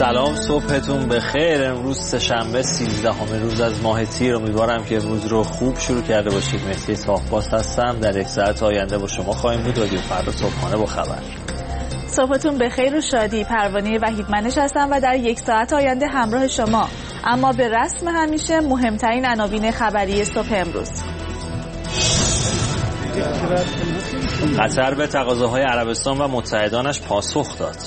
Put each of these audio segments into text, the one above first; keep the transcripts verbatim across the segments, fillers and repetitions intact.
سلام، صبحتون بخیر. امروز سه‌شنبه سیزدهم روز از ماه تیر. امیدوارم که امروز رو خوب شروع کرده باشید. مهدی صافباز هستم. در یک ساعت آینده با شما خواهیم بود. رادیو فردا صبحانه با خبر. صبحتون بخیر و شادی. پروانه وحیدمنش هستم و در یک ساعت آینده همراه شما. اما به رسم همیشه مهمترین عناوین خبری صبح امروز. قطر به تقاضاهای عربستان و متحدانش پاسخ داد.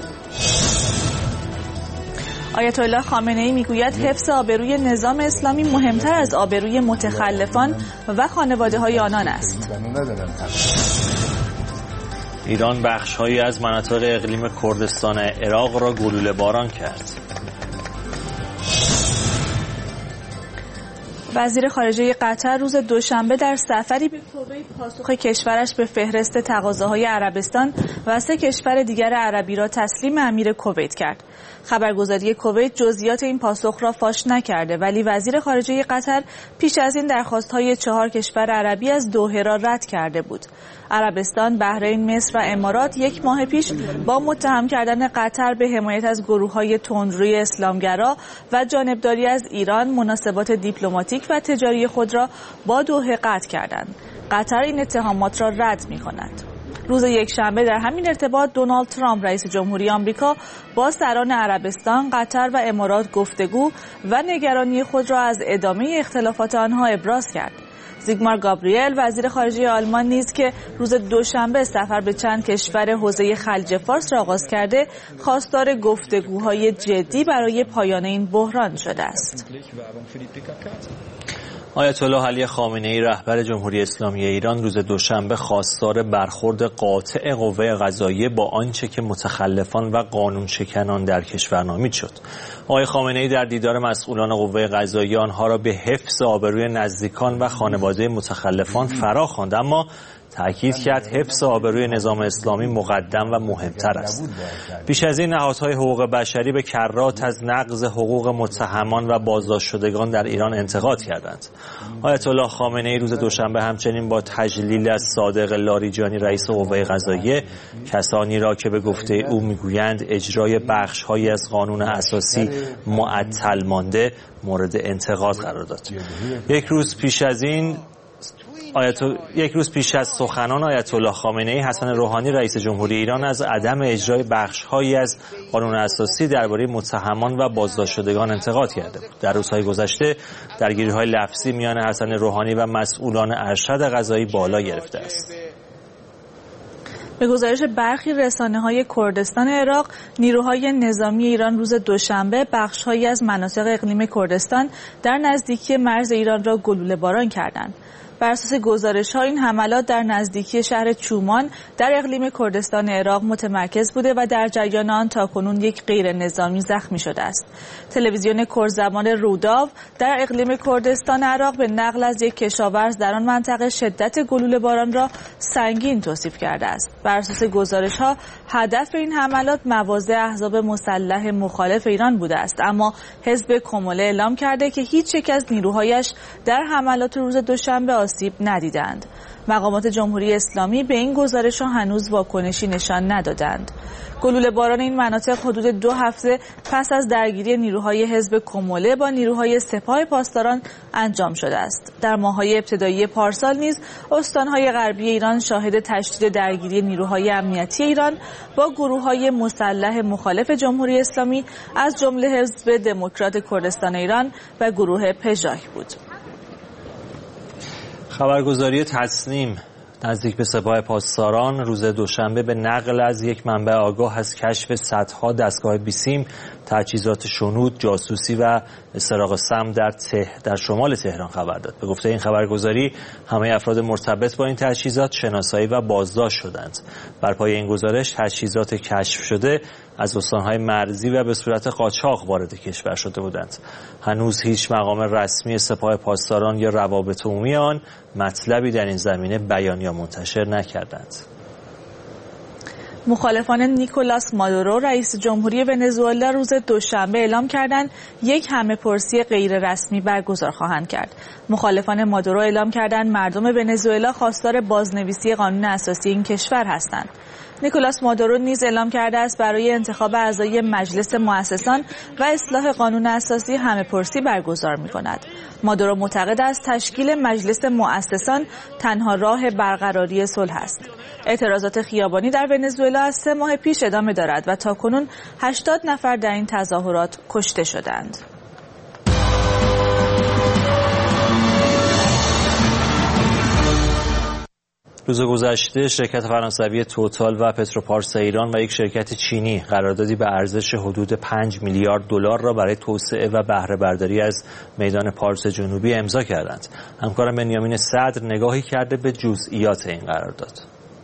آیت الله خامنه‌ای میگوید حفظ آبروی نظام اسلامی مهمتر از آبروی متخلفان و خانواده‌های آنان است. ایران بخش‌هایی از مناطق اقلیم کردستان عراق را گلوله باران کرد. وزیر خارجه قطر روز دوشنبه در سفری به کویت پاسخ کشورش به فهرست تقاضاهای عربستان و سه کشور دیگر عربی را تسلیم امیر کویت کرد. خبرگزاری کویت جزئیات این پاسخ را فاش نکرده، ولی وزیر خارجه قطر پیش از این درخواست‌های چهار کشور عربی از دوحه را رد کرده بود. عربستان، بحرین، مصر و امارات یک ماه پیش با متهم کردن قطر به حمایت از گروه‌های تندروی اسلامگرا و جانبداری از ایران مناسبات دیپلماتیک و تجاری خود را با دوحه قطع کردند. قطر این اتهامات را رد می‌کند. روز یکشنبه در همین ارتباط دونالد ترامپ رئیس جمهوری آمریکا با سران عربستان، قطر و امارات گفتگو و نگرانی خود را از ادامه اختلافات آنها ابراز کرد. زیگمار گابریل وزیر خارجه آلمان نیز که روز دوشنبه سفر به چند کشور حوزه خلیج فارس را آغاز کرده، خواستار گفتگوهای جدی برای پایان این بحران شده است. آیت الله علی خامنه‌ای رهبر جمهوری اسلامی ایران روز دوشنبه خواستار برخورد قاطع قوه قضاییه با آنچه که متخلفان و قانون شکنان در کشور نامیده شد. آقای خامنه‌ای در دیدار مسئولان قوه قضاییه آنها را به حفظ آبروی نزدیکان و خانواده متخلفان فرا خواند، اما تأکید کرد حفظ آبروی نظام اسلامی مقدم و مهمتر است. بیش از این نهادهای حقوق بشری به کرات از نقض حقوق متهمان و بازداشت شدگان در ایران انتقاد کردند. آیت الله خامنه‌ای روز دوشنبه همچنین با تجلیل از صادق لاریجانی رئیس قوه قضاییه، کسانی را که به گفته او میگویند اجرای بخش‌هایی از قانون اساسی معطل مانده مورد انتقاد قرار داد. یک روز پیش از این آیت... یک روز پیش از سخنان آیت الله خامنه‌ای، حسن روحانی رئیس جمهوری ایران از عدم اجرای بخش‌هایی از قانون اساسی درباره متهمان و بازداشت شدگان انتقاد کرده بود. در روزهای گذشته درگیری‌های لفظی میان حسن روحانی و مسئولان ارشد قضایی بالا گرفته است. به گزارش برخی رسانه‌های کردستان عراق، نیروهای نظامی ایران روز دوشنبه بخش‌هایی از مناطق اقلیم کردستان در نزدیکی مرز ایران را گلوله باران کردند. بر اساس گزارش‌ها این حملات در نزدیکی شهر چومان در اقلیم کردستان عراق متمرکز بوده و در جریان آن تاکنون یک غیر نظامی زخمی شده است. تلویزیون کردزبان روداو در اقلیم کردستان عراق به نقل از یک کشاورز در آن منطقه شدت گلوله باران را سنگین توصیف کرده است. بر اساس گزارش‌ها هدف این حملات مواضع احزاب مسلح مخالف ایران بوده است، اما حزب کموله اعلام کرده که هیچ یک از نیروهایش در حملات روز دوشنبه آسیب ندیدند. مقامات جمهوری اسلامی به این گزارش‌ها هنوز واکنشی نشان ندادند. گلوله باران این مناطق حدود دو هفته پس از درگیری نیروهای حزب کموله با نیروهای سپاه پاسداران انجام شده است. در ماه‌های ابتدایی پارسال نیز استان‌های غربی ایران شاهد تشدید درگیری نیروهای امنیتی ایران با گروه‌های مسلح مخالف جمهوری اسلامی از جمله حزب دموکرات کردستان ایران و گروه پژاک بود. خبرگزاری تصنیم نزدیک به سپاه پاسداران روز دوشنبه به نقل از یک منبع آگاه از کشف صدها دستگاه بیسیم، تجهیزات شنود، جاسوسی و سراغ سم در ته در شمال تهران خبر داد. به گفته این خبرگزاری همه افراد مرتبط با این تجهیزات شناسایی و بازداشت شدند. بر پای این گزارش تجهیزات کشف شده از استان‌های مرزی و به صورت قاچاق وارد کشور شده بودند. هنوز هیچ مقام رسمی سپاه پاسداران یا روابط عمومی آن مطلبی در این زمینه بیان یا منتشر نکردند. مخالفان نیکولاس مادورو رئیس جمهوری ونزوئلا روز دوشنبه اعلام کردند یک همه‌پرسی غیر رسمی برگزار خواهند کرد. مخالفان مادورو اعلام کردند مردم ونزوئلا خواستار بازنویسی قانون اساسی این کشور هستند. نیکولاس مادورو نیز اعلام کرده است برای انتخاب اعضای مجلس مؤسسان و اصلاح قانون اساسی همه‌پرسی برگزار می‌کند. مادورو معتقد است تشکیل مجلس مؤسسان تنها راه برقراری صلح است. اعتراضات خیابانی در ونزوئلا از سه ماه پیش ادامه دارد و تاکنون هشتاد نفر در این تظاهرات کشته شدند. روز گذشته شرکت فرانسوی توتال و پتروپارس ایران و یک شرکت چینی قراردادی به ارزش حدود پنج میلیارد دلار را برای توسعه و بهره برداری از میدان پارس جنوبی امضا کردند. همکارم بنیامین صدر نگاهی کرده به جزئیات این قرارداد.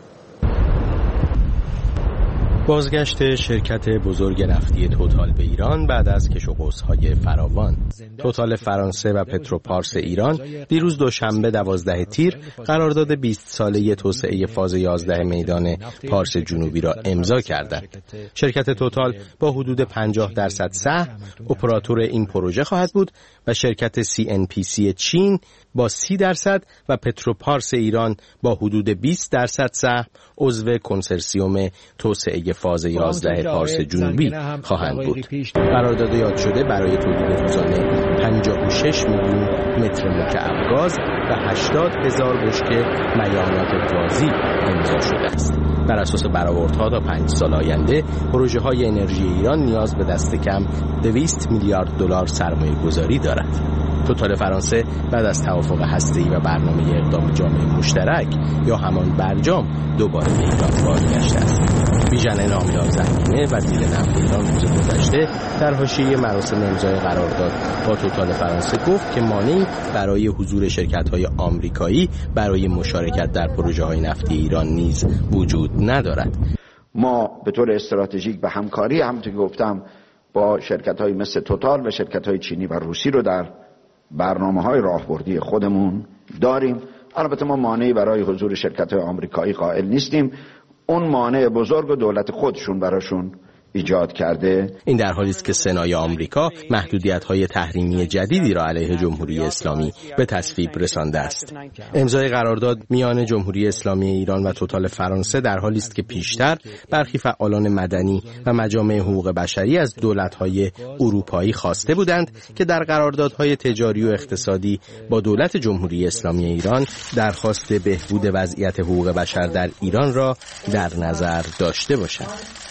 بازگشت شرکت بزرگ نفتی توتال به ایران بعد از کش و قوس‌های فراوان. توتال فرانسه و پتروپارس ایران دیروز دوشنبه دوازده تیر قرارداد بیست ساله توسعه فاز یازده میدان پارس جنوبی را امضا کردند. شرکت توتال با حدود پنجاه درصد سهم اپراتور این پروژه خواهد بود و شرکت سی ان پی سی چین با سی درصد و پتروپارس ایران با حدود بیست درصد سهم عضو کنسرسیوم توسعه فاز یازده پارس جنوبی خواهند بود. قرارداد یاد شده برای تولید روزانه پنجاه و شش میلیون متر مکعب گاز و هشتاد هزار بشکه میانات گازی امضا شده است. بر اساس برآوردها تا پنج سال آینده پروژه های انرژی ایران نیاز به دست کم دویست میلیارد دلار سرمایه گذاری دارد. توتال فرانسه بعد از توافق هسته‌ای و برنامه اقدام جامعه مشترک یا همان برجام دوباره به ایران بازگشته است. بیژن نامیان زنگینه وزیر نفت ایران روز گذشته در حاشیه مراسم امضای قرارداد با توتال فرانسه گفت که مانعی برای حضور شرکت‌های آمریکایی برای مشارکت در پروژه‌های نفتی ایران نیز وجود ندارد. ما به طور استراتژیک به همکاری همونطور که گفتم با شرکت‌های مثل توتال و شرکت‌های چینی و روسی رو در برنامه‌های راهبردی خودمون داریم. البته ما مانعی برای حضور شرکت‌های آمریکایی قائل نیستیم. اون مانع بزرگ و دولت خودشون براشون ایجاد کرده. این در حالی است که سنای آمریکا محدودیت‌های تحریمی جدیدی را علیه جمهوری اسلامی به تصویب رسانده است. امضای قرارداد میان جمهوری اسلامی ایران و توتال فرانسه در حالی است که پیشتر برخی فعالان مدنی و مجامع حقوق بشری از دولت‌های اروپایی خواسته بودند که در قراردادهای تجاری و اقتصادی با دولت جمهوری اسلامی ایران درخواست بهبود وضعیت حقوق بشر در ایران را در نظر داشته باشند.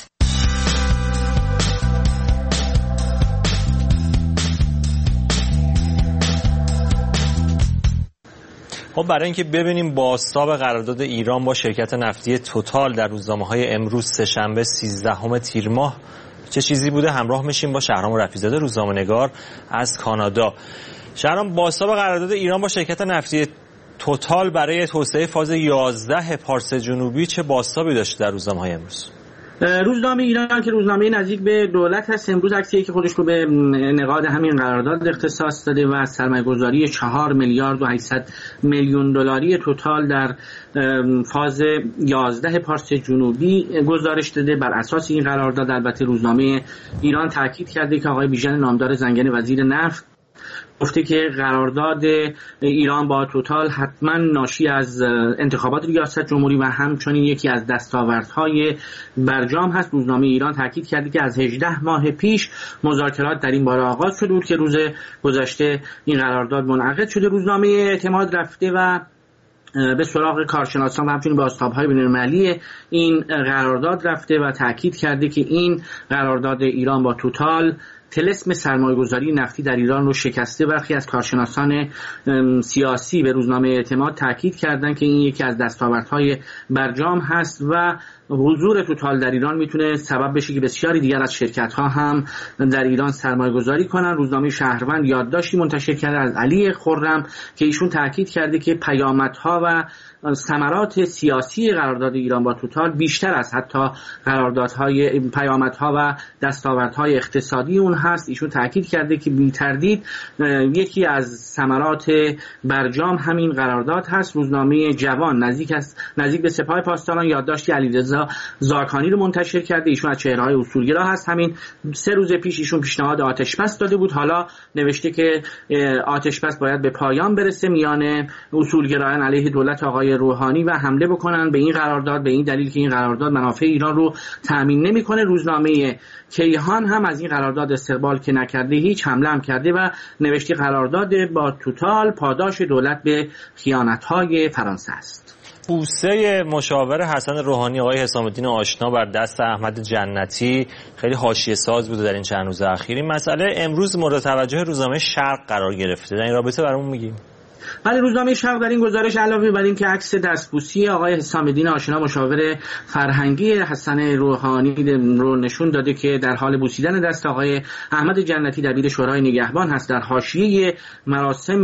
خب برای اینکه ببینیم بازتاب قرارداد ایران با شرکت نفتی توتال در روزنامه‌های امروز سه‌شنبه سیزدهم تیر ماه چه چیزی بوده، همراه میشیم با شهرام رفیع‌زاده روزنامه‌نگار از کانادا. شهرام، بازتاب قرارداد ایران با شرکت نفتی توتال برای توسعه فاز یازده پارس جنوبی چه بازتابی داشته در روزنامه‌های امروز؟ روزنامه ایران که روزنامه نزدیک به دولت هست امروز عکسی که خودش رو به نقاد همین قرارداد اختصاص داده و سرمایه‌گذاری چهار میلیارد و هشتصد میلیون دلاری توتال در فاز یازده پارس جنوبی گزارش داده. بر اساس این قرارداد البته روزنامه ایران تاکید کرده که آقای بیژن نامدار زنگنه وزیر نفت گفته که قرارداد ایران با توتال حتما ناشی از انتخابات ریاست جمهوری و همچنین یکی از دستاوردهای برجام هست. روزنامه ایران تاکید کرده که از هجده ماه پیش مذاکرات در این باره آغاز شده بود که روز گذشته این قرارداد منعقد شده. روزنامه اعتماد رفته و به سراغ کارشناسان و همچنین بازتاب‌های بین‌المللی این قرارداد رفته و تاکید کرده که این قرارداد ایران با توتال طلسم سرمایه‌گذاری نفتی در ایران رو شکسته. برخی از کارشناسان سیاسی به روزنامه اعتماد تاکید کردند که این یکی از دستاوردهای برجام هست و حضور توتال در ایران میتونه سبب بشه که بسیاری دیگر از شرکت‌ها هم در ایران سرمایه‌گذاری کنن. روزنامه شهروند یادداشتی منتشر کرده از علی خرم که ایشون تاکید کرده که پیامدها و ثمرات سیاسی قرارداد ایران با توتال بیشتر از حتی قراردادهای پیامدها و دستاوردهای اقتصادی اون هست. ایشون تاکید کرده که بی تردید یکی از ثمرات برجام همین قرارداد هست. روزنامه جوان نزدیک است نزدیک به سپاه پاسداران یادداشتی علیرضا زاکانی رو منتشر کرده. ایشون از چهره‌های اصولگرا هست. همین سه روز پیش ایشون پیشنهاد آتش‌بس داده بود. حالا نوشته که آتش‌بس باید به پایان برسه، میان اصولگرایان علیه دولت آقای روحانی و حمله بکنن به این قرارداد، به این دلیل که این قرارداد منافع ایران رو تامین نمی‌کنه. روزنامه کیهان هم از این قرارداد استقبال که نکرده، هیچ حمله هم کرده و نوشته قرارداد با توتال پاداش دولت به خیانت‌های فرانسه است. بوسه مشاور حسن روحانی آقای حسام الدین آشنا بر دست احمد جنتی خیلی حاشیه ساز بوده در این چند روز اخیر. این مسئله امروز مورد توجه روزنامه شرق قرار گرفته. در این رابطه برامون میگیم. ولی روزنامه شرق در این گزارش علاوه بر این که عکس دستبوسی آقای حسام الدین آشنا مشاور فرهنگی حسن روحانی رو نشون داده که در حال بوسیدن دست آقای احمد جنتی دبیر شورای نگهبان هست. در حاشیه مراسم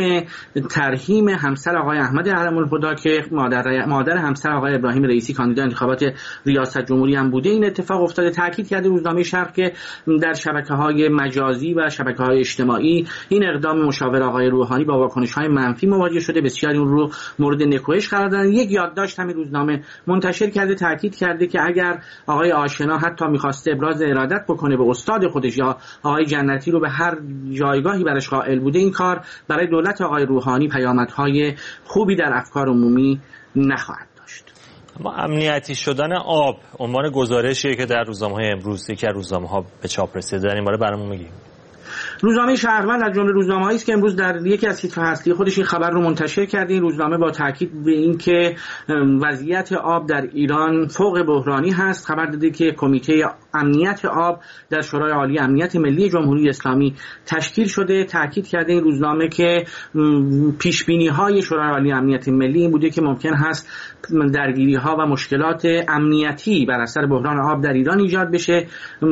ترحیم همسر آقای احمد علم‌الهدی که مادر مادر همسر آقای ابراهیم رئیسی کاندیدای انتخابات ریاست جمهوری هم بوده این اتفاق افتاده. تاکید کرده روزنامه شرق که در شبکه‌های مجازی و شبکه‌های اجتماعی این اقدام مشاور آقای روحانی با واکنش‌های منفی مواجه شده. بسیاری اون رو مورد نکوهش قرار دادن. یک یادداشت همین روزنامه منتشر کرده، تاکید کرده که اگر آقای آشنا حتی می‌خواسته ابراز ارادت بکنه به استاد خودش یا آقای جنتی رو به هر جایگاهی برش قائل بوده، این کار برای دولت آقای روحانی پیامدهای خوبی در افکار عمومی نخواهد داشت. اما امنیتی شدن آب عنوان گزارشیه که در روزنامه‌های امروز یکی از روزنامه‌ها به چاپ رسیده. در این باره برامون میگیم. روزنامه شهروند از جمله روزنامه‌ای است که امروز در یکی از تیترهای اصلی خودش این خبر رو منتشر کرده. این روزنامه با تاکید به این که وضعیت آب در ایران فوق بحرانی هست خبر داده که کمیته امنیت آب در شورای عالی امنیت ملی جمهوری اسلامی تشکیل شده. تاکید کرده این روزنامه که پیش‌بینی‌های شورای عالی امنیت ملی این بوده که ممکن هست درگیری‌ها و مشکلات امنیتی بر اثر بحران آب در ایران ایجاد بشه.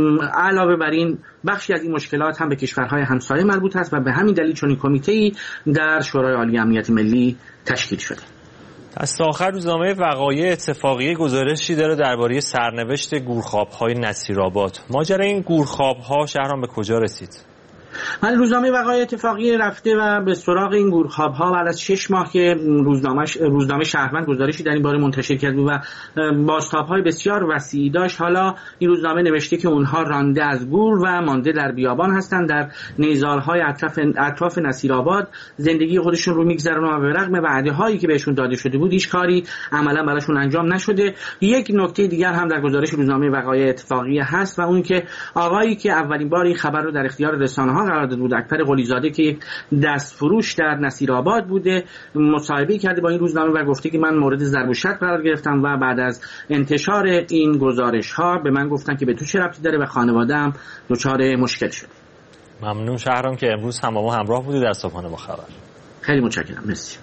علاوه بر این بخشی از این مشکلات هم به کشورهای همسایه مربوط است و به همین دلیل چنین کمیته‌ای در شورای عالی امنیت ملی تشکیل شده. دست آخر روزنامه وقایع اتفاقیه گزارشی داره درباره سرنوشت گورخواب‌های نصیرآباد. ماجرای این گورخواب‌ها شهرام به کجا رسید؟ من روزنامه وقایع اتفاقیه رفته و به سراغ این گورخواب‌ها بعد از شش ماه که روزنامه روزنامه شهروند گزارشی در این باره منتشر کرد و بازتاب‌های بسیار وسیعی داشت، حالا این روزنامه نوشته که اونها رانده از گور و مانده در بیابان هستند، در نیزارهای اطراف اطراف نصیرآباد زندگی خودشون رو می‌گذرونن و به رغم وعده‌هایی که بهشون داده شده بود هیچ کاری عملاً براشون انجام نشده. یک نکته دیگر هم در گزارش روزنامه وقایع اتفاقیه هست و اون که آقایی که اولین بار این خبر رو در اختیار رسانه‌ها قرار داده بود، اکبر قلیزاده که یک دستفروش در نصیرآباد بوده، مصاحبه کرده با این روزنامه و گفته که من مورد ضرب و شتم قرار گرفتم و بعد از انتشار این گزارش‌ها به من گفتن که به تو چه ربطی داره و خانواده‌ام دچار مشکل شده. ممنون شهرام که امروز هم با ما همراه بودی در صبحانه با خبر. خیلی متشکرم. مرسی.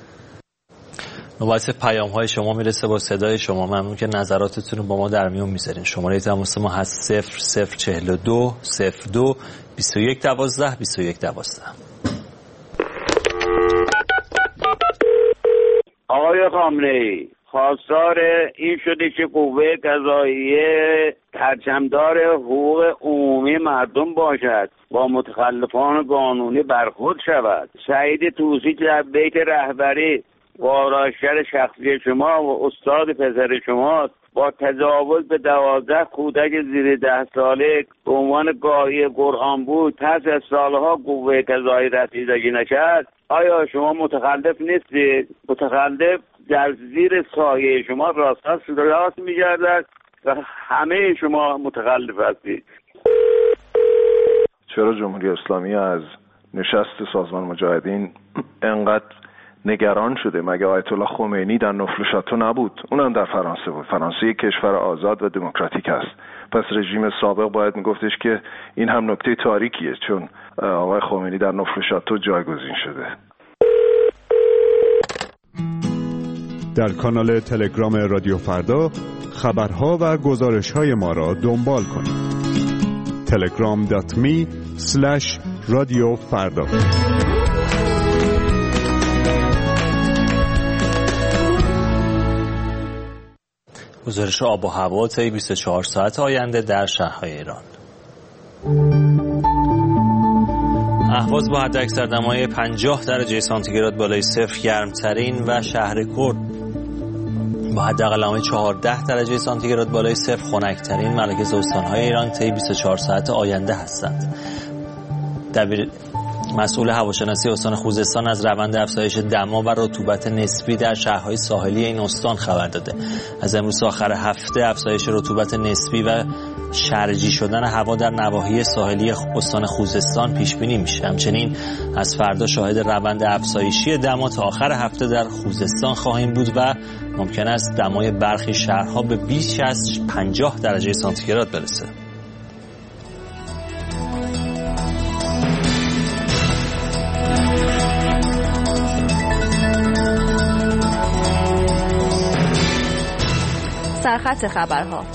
نوبت پیام‌های شما میرسه با صدای شما. ممنون که نظراتتون رو با ما در میون میذارین. شماره تماس ما هست صفر صفر چهل و دو صفر دو بیست و یک دوازده بیست و یک دوازده. آقای خامنه‌ای خواستار این شده که قوه قضاییه پرچمدار حقوق عمومی مردم باشد، با متخلفان قانونی برخورد شود. سعید طوسی که در بیت رهبری و آرایشگر شخصی شما و استاد پسر شما با تجاوز به دوازده کودک زیر ده ساله به عنوان قاری قرآن بود پس از سالها قوه قضایی رسیدگی نکرد، آیا شما متخلف نیستید؟ متخلف در زیر سایه شما راست راست می‌گردد و همه شما متخلف هستید. چرا جمهوری اسلامی از نشست سازمان مجاهدین انقدر نگران شده؟ مگه آیت الله خمینی در نوفل نبود؟ اونم در فرانسه بود. فرانسه یک کشور آزاد و دموکراتیک است. پس رژیم سابق باید میگفتش که این هم نکته تاریکیه، چون آقای خمینی در نوفل شاتو جایگزین شده. در کانال تلگرام رادیو فردا خبرها و گزارش‌های ما را دنبال کنید. تلگرام دات می اسلش رادیو فردا. گزارش آب و هوا طی بیست و چهار ساعت آینده در شهرهای ایران. اهواز با حداکثر دمای پنجاه درجه سانتیگراد بالای صفر گرمترین و شهر کرد با حداقل دمای چهارده درجه سانتیگراد بالای صفر خنک‌ترین مراکز استان‌های ایران طی بیست و چهار ساعت آینده هستند. دبیر مسئول هواشناسی استان خوزستان از روند افزایش دما و رطوبت نسبی در شهرهای ساحلی این استان خبر داده. از امروز آخر هفته افزایش رطوبت نسبی و شرجی شدن هوا در نواحی ساحلی استان خوزستان پیش بینی میشه. همچنین از فردا شاهد روند افزایشی دما تا آخر هفته در خوزستان خواهیم بود و ممکن است دمای برخی شهرها به بیش از پنجاه درجه سانتیگراد برسه. سرخط خبرها.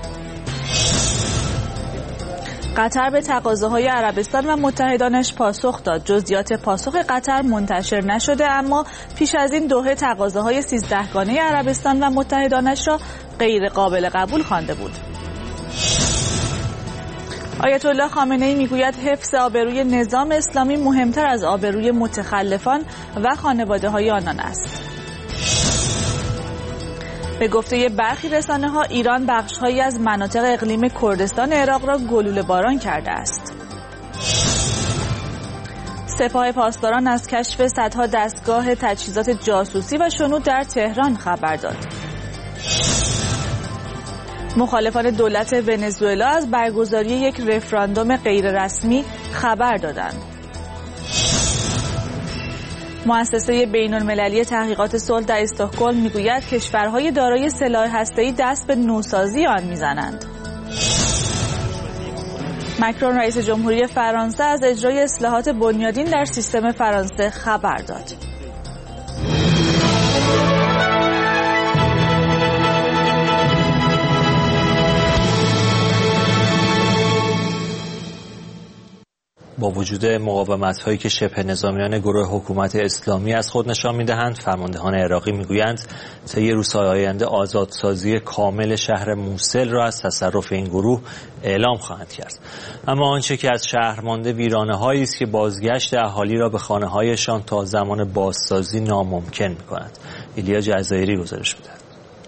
قطر به تقاضاهای عربستان و متحدانش پاسخ داد. جزئیات پاسخ قطر منتشر نشده، اما پیش از این دوحه تقاضاهای سیزدهگانه عربستان و متحدانش را غیر قابل قبول خوانده بود. آیت الله خامنه‌ای میگوید حفظ آبروی نظام اسلامی مهمتر از آبروی متخلفان و خانواده‌های آنان است. به گفته برخی رسانه‌ها ایران بخش‌هایی از مناطق اقلیم کردستان عراق را گلوله باران کرده است. سپاه پاسداران از کشف صدها دستگاه تجهیزات جاسوسی و شنود در تهران خبر داد. مخالفان دولت ونزوئلا از برگزاری یک رفراندوم غیررسمی خبر دادند. مؤسسه بین‌المللی تحقیقات صلح در استکهلم میگوید کشورهای دارای سلاح هسته‌ای دست به نوسازی آن میزنند. مکرون رئیس جمهوری فرانسه از اجرای اصلاحات بنیادین در سیستم فرانسه خبر داد. با وجود مقاومت‌هایی که شبه نظامیان گروه حکومت اسلامی از خود نشان می‌دهند، فرماندهان عراقی می‌گویند طی روزهای آینده آزادسازی کامل شهر موصل را از تصرف این گروه اعلام خواهند کرد. اما آنچه که از شهر مانده ویرانه‌هایی است که بازگشت اهالی را به خانه‌هایشان تا زمان بازسازی ناممکن می‌کند. ایلیا جزایری گزارش می‌دهد.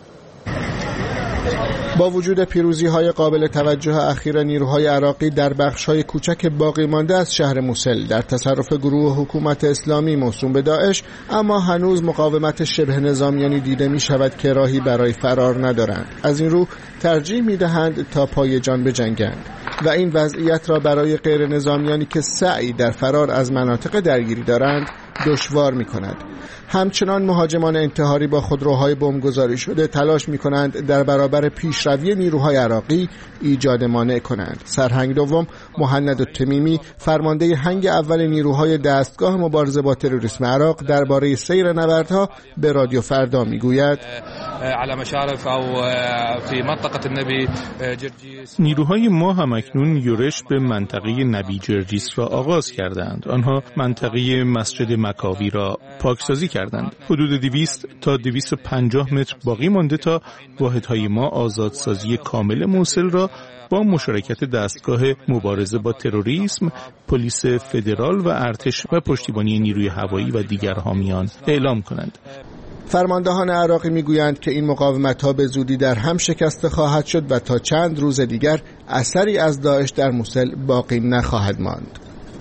با وجود پیروزی‌های قابل توجه اخیر نیروهای عراقی در بخش‌های کوچک باقی مانده از شهر موصل در تصرف گروه حکومت اسلامی موسوم به داعش، اما هنوز مقاومت شبه نظامیانی دیده می‌شود که راهی برای فرار ندارند. از این رو ترجیح می‌دهند تا پای جان بجنگند و این وضعیت را برای غیر نظامیانی که سعی در فرار از مناطق درگیری دارند دشوار می‌کند. همچنان مهاجمان انتحاری با خودروهای بمبگذاری شده تلاش می‌کنند در برابر پیشروی نیروهای عراقی ایجاد مانع کنند. سرهنگ دوم مهند التمیمی، فرمانده هنگ اول نیروهای دستگاه مبارزه با تروریسم عراق، درباره سیر نبردها به رادیو فردا میگوید: نیروهای ما همکنون یورش به منطقه نبی جرجیس را آغاز کردند. آنها منطقه مسجد مکاوی را پاکسازی کردند. حدود دویست تا دویست و پنجاه متر باقی مانده تا واحدهای ما آزادسازی کامل موصل را با مشارکت دستگاه مبارزه با تروریسم، پلیس فدرال و ارتش و پشتیبانی نیروی هوایی و دیگر حامیان اعلام کنند. فرماندهان عراقی میگویند که این مقاومت‌ها به زودی در هم شکسته خواهد شد و تا چند روز دیگر اثری از داعش در موصل باقی نخواهد ماند.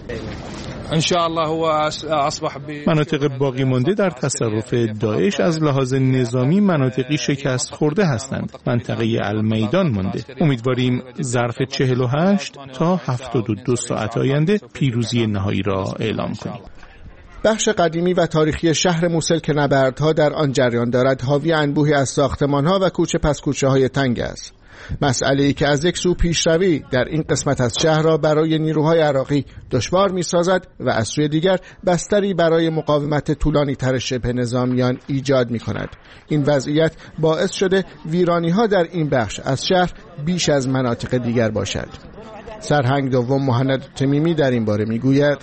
مناطق باقی مانده در تصرف داعش از لحاظ نظامی مناطقی شکست خورده هستند. منطقه المیدان مانده. امیدواریم ظرف چهل و هشت تا هفتاد و دو ساعت آینده پیروزی نهایی را اعلام کنیم. بخش قدیمی و تاریخی شهر موصل که نبردها در آن جریان دارد حاوی انبوهی از ساختمان‌ها و کوچه پس کوچه‌های تنگ است. مسئله‌ای که از یک سو پیشروی در این قسمت از شهر را برای نیروهای عراقی دشوار می‌سازد و از سوی دیگر بستری برای مقاومت طولانی تر شبه نظامیان ایجاد می‌کند. این وضعیت باعث شده ویرانی‌ها در این بخش از شهر بیش از مناطق دیگر باشد. سرهنگ دوم مهند تمیمی در این باره میگوید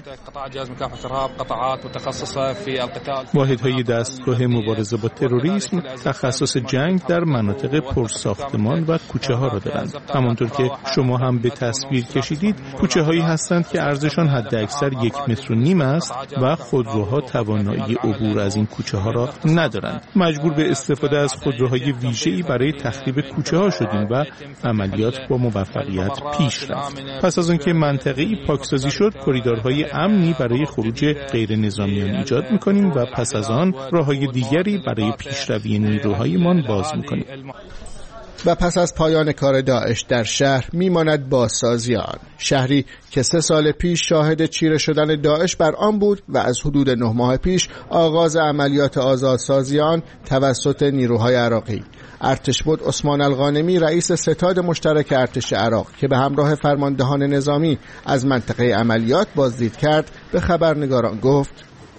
واحدهای دستگاه مبارزه با تروریسم تخصص جنگ در مناطق پرساختمان و کوچه ها را دارند. همانطور که شما هم به تصویر کشیدید، کوچه هایی هستند که عرضشان حد اکثر یک متر و نیم است و خودروها توانایی عبور از این کوچه ها را ندارند. مجبور به استفاده از خودروهای ویژه‌ای برای تخریب کوچه ها شدیم و عملیات با موفقیت پیش رفت. پس از آنکه منطقه‌ای پاکسازی شد، کریدورهای امنی برای خروج غیر نظامیان ایجاد می‌کنیم و پس از آن راه‌های دیگری برای پیشروی نیروهایمان باز می‌کنیم. و پس از پایان کار داعش در شهر میماند بازسازی آن. شهری که سه سال پیش شاهد چیره شدن داعش بر آن بود و از حدود نه ماه پیش آغاز عملیات آزادسازی آن توسط نیروهای عراقی. ارتشبد عثمان الغانمی رئیس ستاد مشترک ارتش عراق که به همراه فرماندهان نظامی از منطقه عملیات بازدید کرد به خبرنگاران گفت: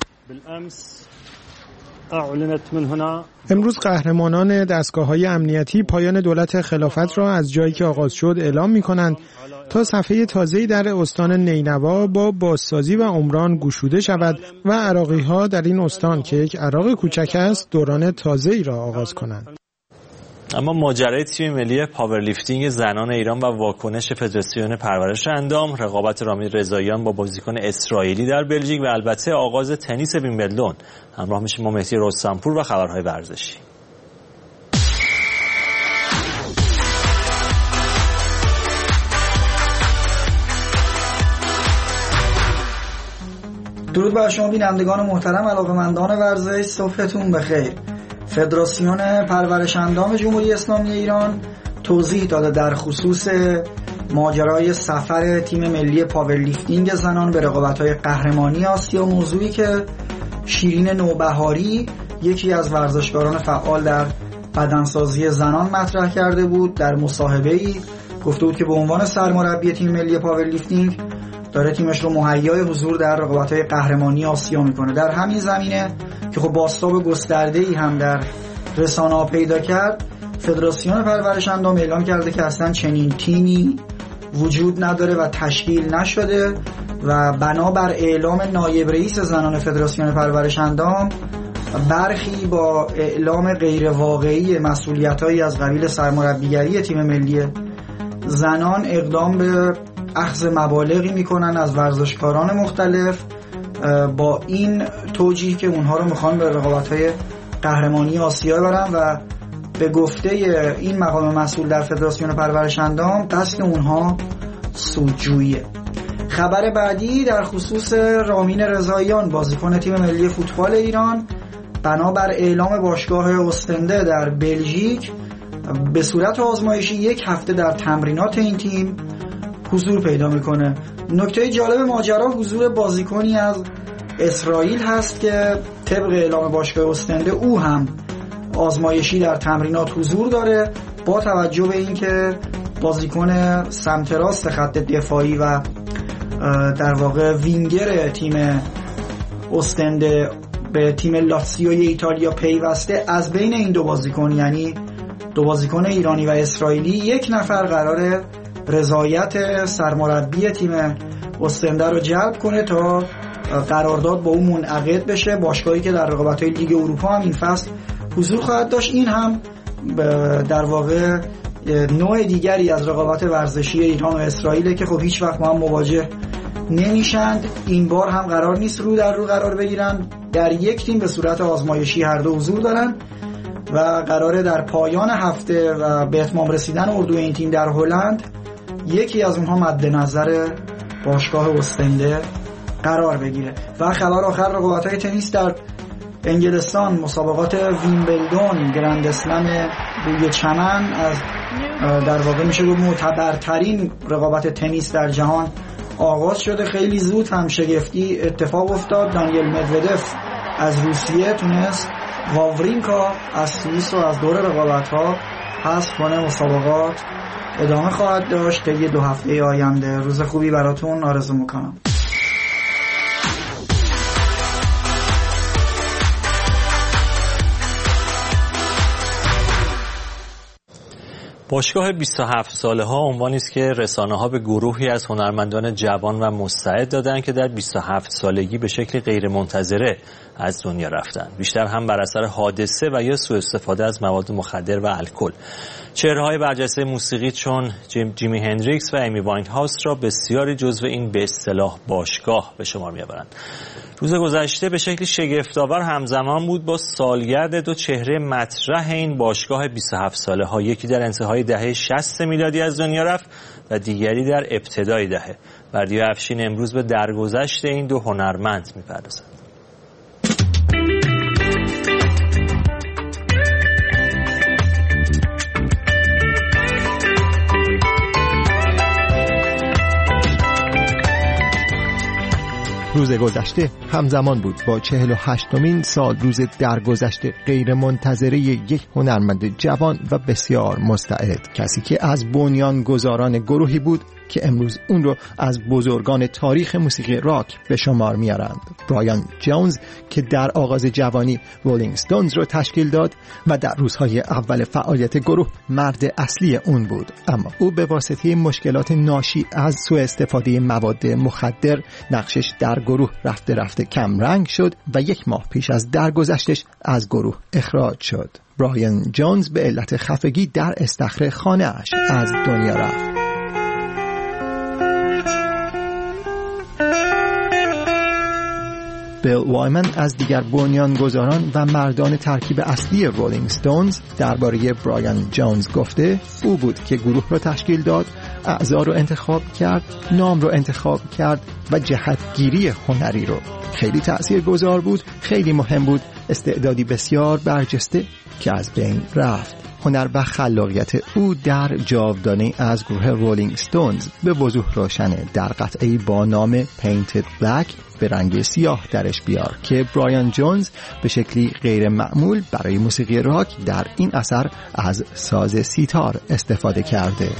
امروز قهرمانان دستگاه‌های امنیتی پایان دولت خلافت را از جایی که آغاز شد اعلام می‌کنند تا صفحه تازه‌ای در استان نینوا با بازسازی و عمران گشوده شود و عراقی‌ها در این استان که یک عراق کوچک است دوران تازه‌ای را آغاز کنند. اما ماجرای تیم ملی پاورلیفتینگ زنان ایران و واکنش فدراسیون پرورش اندام، رقابت رامین رضاییان با بازیکن اسرائیلی در بلژیک و البته آغاز تنیس ویمبلدون. همراه میشیم با مهدی رستمپور و خبرهای ورزشی. درود بر شما بینندگان محترم، علاقه‌مندان ورزش، صبحتون بخیر. فدراسیون پرورش اندام جمهوری اسلامی ایران توضیح داده در خصوص ماجرای سفر تیم ملی پاورلیفتینگ زنان به رقابت‌های قهرمانی آسیا، موضوعی که شیرین نوبهاری یکی از ورزشکاران فعال در بدنسازی زنان مطرح کرده بود. در مصاحبه‌ای گفته بود که به عنوان سرمربی تیم ملی پاورلیفتینگ داره تیمش رو مهیای حضور در رقابت‌های قهرمانی آسیا میکنه. در همین زمینه که خب بازتاب گسترده‌ای هم در رسانه‌ها پیدا کرد، فدراسیون پرورش اندام اعلام کرده که اصلا چنین تیمی وجود نداره و تشکیل نشده و بنابر اعلام نایب رئیس زنان فدراسیون پرورش اندام، برخی با اعلام غیر واقعی مسئولیت‌هایی از قبیل سرمربیگری تیم ملی زنان اقدام به اخذ مبالغی میکنن از ورزشکاران مختلف با این توجیه که اونها رو میخوان به رقابت‌های قهرمانی آسیا برن و به گفته این مقام مسئول در فدراسیون پرورش اندام قصد اونها سودجوییه. خبر بعدی در خصوص رامین رضاییان، بازیکن تیم ملی فوتبال ایران، بنابر اعلام باشگاه استنده در بلژیک به صورت آزمایشی یک هفته در تمرینات این تیم حضور پیدا میکنه. نکته جالب ماجرا حضور بازیکنی از اسرائیل هست که طبق اعلام باشگاه استنده او هم آزمایشی در تمرینات حضور داره، با توجه به اینکه بازیکن سمت راست خط دفاعی و در واقع وینگر تیم استنده به تیم لاتزیوی ایتالیا پیوسته. از بین این دو بازیکن، یعنی دو بازیکن ایرانی و اسرائیلی، یک نفر قراره رضایت سرمربی تیم استنده رو جلب کنه تا قرارداد با اون منعقد بشه، باشگاهی که در رقابت‌های لیگ اروپا هم این فصل حضور خواهد داشت. این هم در واقع نوع دیگری از رقابت ورزشی ایران و اسرائیل که خب هیچ وقت با هم مواجه نمیشند. این بار هم قرار نیست رو در رو قرار بگیرن، در یک تیم به صورت آزمایشی هر دو حضور دارن و قراره در پایان هفته و به اتمام رسیدن اردو این تیم در هلند یکی از اونها مد نظر باشگاه استنده قرار بگیره. و خبر آخر، رقابت‌های تنیس در انگلستان، مسابقات ویمبلدون، گرند اسلم روی چمن، از در واقع میشه گفت معتبرترین رقابت تنیس در جهان آغاز شده. خیلی زود هم شگفتی اتفاق افتاد. دانیل مدودف از روسیه تونست واورینکا از سوئیس رو از دور رقابت‌ها حذف کنه. مسابقات ادامه خواهد داشت طی دو هفته آینده. روز خوبی براتون آرزو میکنم. باشگاه بیست و هفت ساله ها عنوانی است که رسانه ها به گروهی از هنرمندان جوان و مستعد دادند که در بیست و هفت سالگی به شکل غیرمنتظره از دنیا رفتند، بیشتر هم بر اثر حادثه و یا سوء استفاده از مواد مخدر و الکل. چهره‌های برجسته موسیقی چون جیم، جیمی هندریکس و امی واینهاوس را بسیاری جزو این به اصطلاح باشگاه به شمار می‌آورند. روز گذشته به شکلی شگفت‌آور همزمان بود با سالگرد دو چهره مطرح این باشگاه بیست و هفت ساله ها، یکی در انتهای دهه شصت میلادی از دنیا رفت و دیگری در ابتدای دهه. بردیا افشین امروز به درگذشت این دو هنرمند می‌پردازد. روز گذشته همزمان بود با چهل و هشتمین سال روز درگذشت غیر منتظره یک هنرمند جوان و بسیار مستعد، کسی که از بنیانگذاران گروهی بود که امروز اون رو از بزرگان تاریخ موسیقی راک به شمار میارند. برایان جونز که در آغاز جوانی رولینگ استونز رو تشکیل داد و در روزهای اول فعالیت گروه مرد اصلی اون بود، اما او به واسطه مشکلات ناشی از سوء استفاده مواد مخدر نقشش در گروه رفته رفته کم رنگ شد و یک ماه پیش از درگذشتش از گروه اخراج شد. برایان جونز به علت خفگی در استخر خانه‌اش از دنیا رفت. بیل وایمن از دیگر بنیانگذاران و مردان ترکیب اصلی رولینگ استونز درباره برایان جونز گفته او بود که گروه را تشکیل داد، اعضا رو انتخاب کرد، نام رو انتخاب کرد و جهتگیری هنری رو. خیلی تأثیرگذار بود، خیلی مهم بود، استعدادی بسیار برجسته که از بین رفت. هنر و خلاقیت او در جاودانه از گروه رولینگ استونز به وضوح روشنه در قطعه‌ای با نام Painted Black به رنگ سیاه درش بیار که برایان جونز به شکلی غیر معمول برای موسیقی راک در این اثر از ساز سیتار استفاده کرده.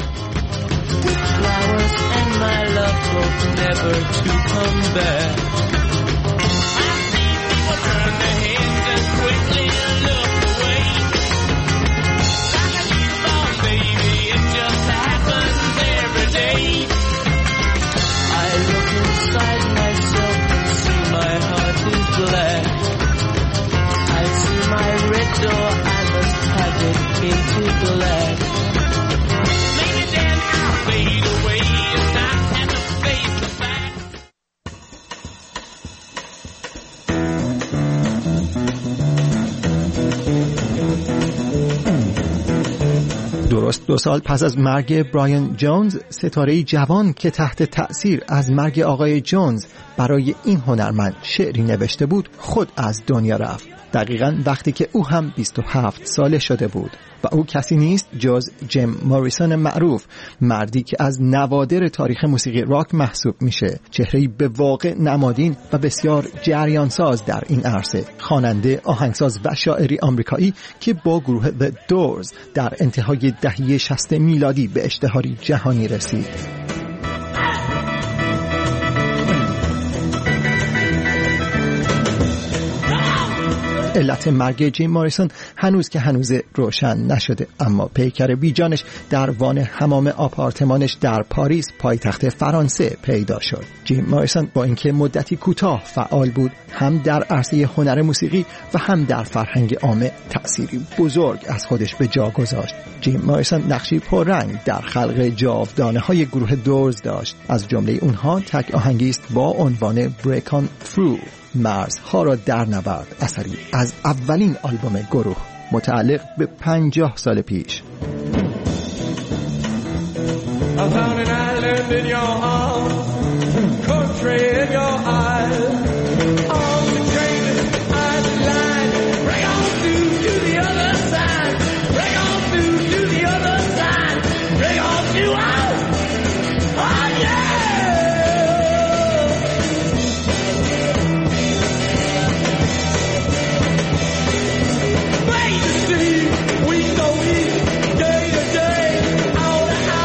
درست دو سال پس از مرگ برایان جونز، ستاره‌ای جوان که تحت تأثیر از مرگ آقای جونز برای این هنرمند شعری نوشته بود خود از دنیا رفت، دقیقاً وقتی که او هم بیست و هفت ساله شده بود و او کسی نیست جز جیم موریسون معروف، مردی که از نوادر تاریخ موسیقی راک محسوب میشه، چهره‌ای به واقع نمادین و بسیار جریانساز در این عرصه، خواننده، آهنگساز و شاعری آمریکایی که با گروه The Doors در انتهای دهه شصت میلادی به اشتهاری جهانی رسید. علت مرگ جیم موریسون هنوز که هنوز روشن نشده، اما پیکر بیجانش در وان حمام آپارتمانش در پاریس پایتخت فرانسه پیدا شد. جیم موریسون با اینکه مدتی کوتاه فعال بود، هم در عرصه هنر موسیقی و هم در فرهنگ عامه تأثیری بزرگ از خودش به جا گذاشت. جیم موریسون نقشی پررنگ در خلق جاودانه‌های گروه دورز داشت، از جمله اونها تک آهنگی است با عنوان Break On Through، مرزها را در نبرد، اثری از اولین آلبوم گروه متعلق به پنجاه سال پیش.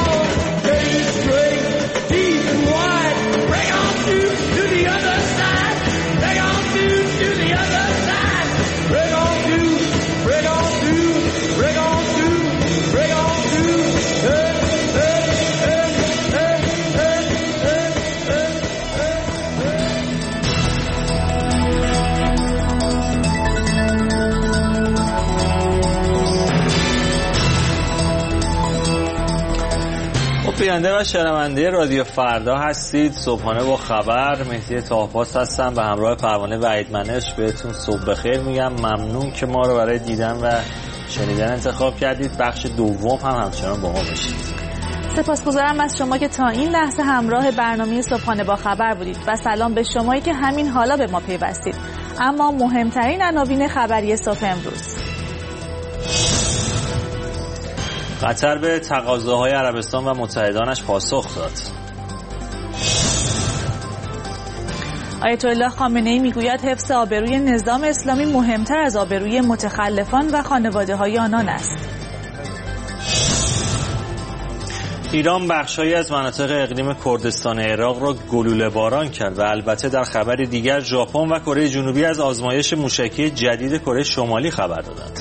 The other side. خب بیننده و شنونده رادیو فردا هستید. صبحانه با خبر، مهدی طاهپاس هستم به همراه پروانه وحیدمنش. بهتون صبح بخیر میگم. ممنون که ما رو برای دیدن و شنیدن انتخاب کردید. بخش دوم هم همچنان با ما باشید. سپاسگزارم از شما که تا این لحظه همراه برنامه صبحانه با خبر بودید و سلام به شمایی که همین حالا به ما پیوستید. اما مهمترین عناوین خبری صبح امروز: قطر به تقاضاهای عربستان و متحدانش پاسخ داد. آیت الله خامنه‌ای میگوید حفظ آبروی نظام اسلامی مهمتر از آبروی متخلفان و خانواده‌های آنان است. ایران بخش‌هایی از مناطق اقلیم کردستان عراق را گلوله باران کرد و البته در خبر دیگر ژاپن و کره جنوبی از آزمایش موشکی جدید کره شمالی خبر دادند.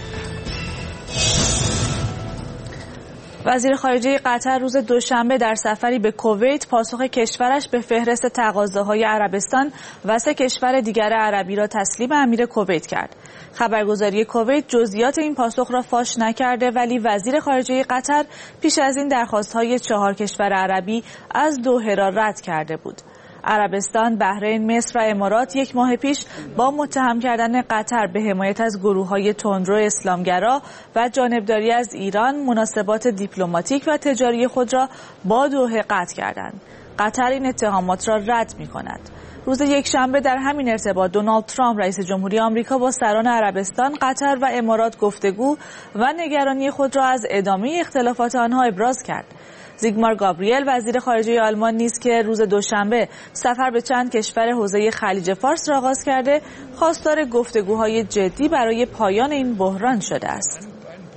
وزیر خارجه قطر روز دوشنبه در سفری به کویت پاسخ کشورش به فهرست تقاضاهای عربستان و سه کشور دیگر عربی را تسلیم امیر کویت کرد. خبرگزاری کویت جزئیات این پاسخ را فاش نکرده، ولی وزیر خارجه قطر پیش از این درخواست‌های چهار کشور عربی از دوحه را رد کرده بود. عربستان، بحرین، مصر و امارات یک ماه پیش با متهم کردن قطر به حمایت از گروه‌های تندرو اسلامگرا و جانبداری از ایران مناسبات دیپلماتیک و تجاری خود را با دوحه قطع کردند. قطر این اتهامات را رد می‌کند. روز یکشنبه در همین ارتباط دونالد ترامپ رئیس جمهوری آمریکا با سران عربستان، قطر و امارات گفتگو و نگرانی خود را از ادامه اختلافات آنها ابراز کرد. زیگمار گابریل وزیر خارجه آلمان نیز که روز دوشنبه سفر به چند کشور حوزه خلیج فارس را آغاز کرده، خواستار گفتگوهای جدی برای پایان این بحران شده است.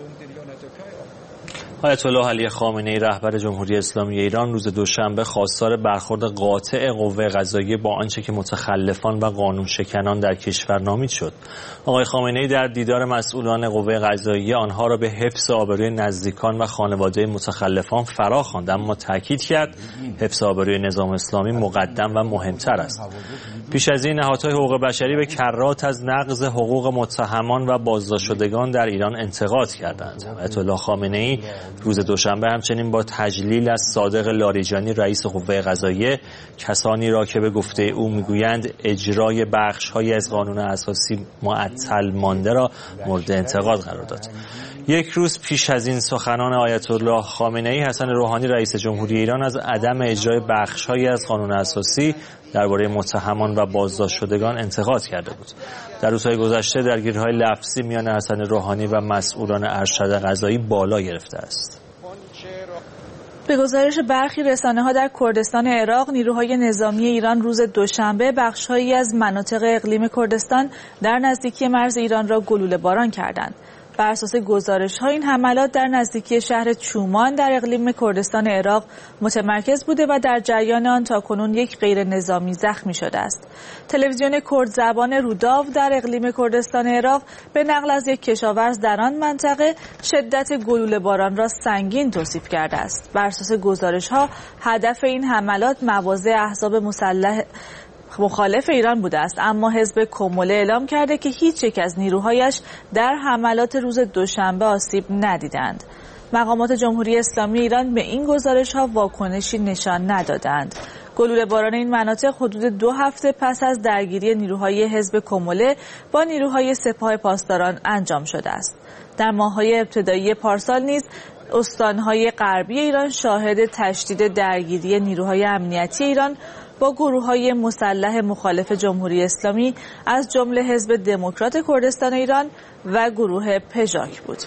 آیت الله علی خامنه‌ای رهبر جمهوری اسلامی ایران روز دوشنبه خواستار برخورد قاطع قوه قضاییه با آنچه که متخلفان و قانون شکنان در کشور نامید شد. آقای خامنه‌ای در دیدار مسئولان قوه قضاییه آنها را به حفظ آبروی نزدیکان و خانواده متخلفان فرا خواند، اما تاکید کرد حفظ آبروی نظام اسلامی مقدم و مهمتر است. پیش از این نهادهای حقوق بشری به کرات از نقض حقوق متهمان و بازداشت شدگان در ایران انتقاد کردند. آیت الله خامنه‌ای روز دوشنبه همچنین با تجلیل از صادق لاریجانی رئیس قوه قضاییه، کسانی را که به گفته او میگویند اجرای بخش‌هایی از قانون اساسی معطل مانده را مورد انتقاد قرار داد. یک روز پیش از این سخنان آیت الله خامنه‌ای، حسن روحانی رئیس جمهوری ایران از عدم اجرای بخش‌هایی از قانون اساسی درباره متهمان و بازداشت شدگان انتقاد کرده بود. در روزهای گذشته درگیری‌های لفظی میان حسن روحانی و مسئولان ارشد قضایی بالا گرفته است. به گزارش برخی رسانه‌ها در کردستان عراق، نیروهای نظامی ایران روز دوشنبه بخش‌هایی از مناطق اقلیم کردستان در نزدیکی مرز ایران را گلوله باران کردند. بر اساس گزارش‌ها این حملات در نزدیکی شهر چومان در اقلیم کردستان عراق متمرکز بوده و در جریان آن تاکنون یک غیر نظامی زخمی شده است. تلویزیون کرد زبان روداو در اقلیم کردستان عراق به نقل از یک کشاورز در آن منطقه شدت گلوله باران را سنگین توصیف کرده است. بر اساس گزارش‌ها هدف این حملات مواضع احزاب مسلح مخالف ایران بوده است، اما حزب کموله اعلام کرده که هیچ یک از نیروهایش در حملات روز دوشنبه آسیب ندیدند. مقامات جمهوری اسلامی ایران به این گزارش‌ها واکنشی نشان ندادند. گلوله باران این مناطق حدود دو هفته پس از درگیری نیروهای حزب کموله با نیروهای سپاه پاسداران انجام شده است. در ماه‌های ابتدایی پارسال نیز استان‌های غربی ایران شاهد تشدید درگیری نیروهای امنیتی ایران با گروه‌های مسلح مخالف جمهوری اسلامی از جمله حزب دموکرات کردستان ایران و گروه پژاک بود.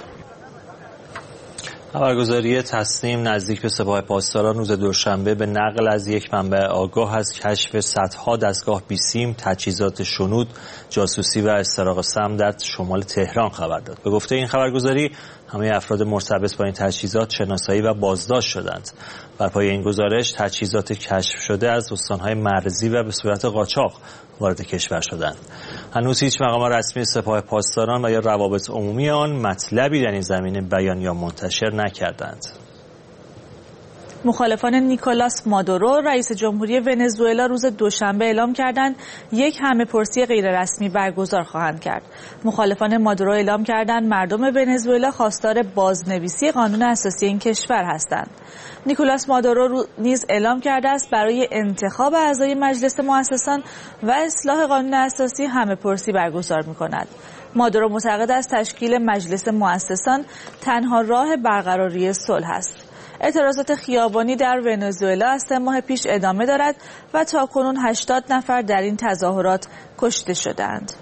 خبرگزاری تسنیم نزدیک به سپاه پاسداران روز دوشنبه به نقل از یک منبع آگاه از کشف صدها دستگاه بیسیم، تجهیزات شنود، جاسوسی و استراق سم در شمال تهران خبر داد. به گفته این خبرگزاری همه افراد مرتبط با این تجهیزات شناسایی و بازداشت شدند. بر پای این گزارش تجهیزات کشف شده از استان‌های مرزی و به صورت قاچاق وارد کشور شدند. هنوز هیچ مقام رسمی سپاه پاسداران و یا روابط عمومی آن مطلبی در این زمینه بیان یا منتشر نکردند. مخالفان نیکولاس مادورو رئیس جمهوری ونزوئلا روز دوشنبه اعلام کردند یک همه‌پرسی غیررسمی برگزار خواهند کرد. مخالفان مادورو اعلام کردند مردم ونزوئلا خواستار بازنویسی قانون اساسی این کشور هستند. نیکولاس مادورو نیز اعلام کرده است برای انتخاب اعضای مجلس مؤسسان و اصلاح قانون اساسی همه‌پرسی برگزار می‌کند. مادورو معتقد است تشکیل مجلس مؤسسان تنها راه برقراری صلح است. اعتراضات خیابانی در ونزوئلا از سه ماه پیش ادامه دارد و تاکنون هشتاد نفر در این تظاهرات کشته شدند.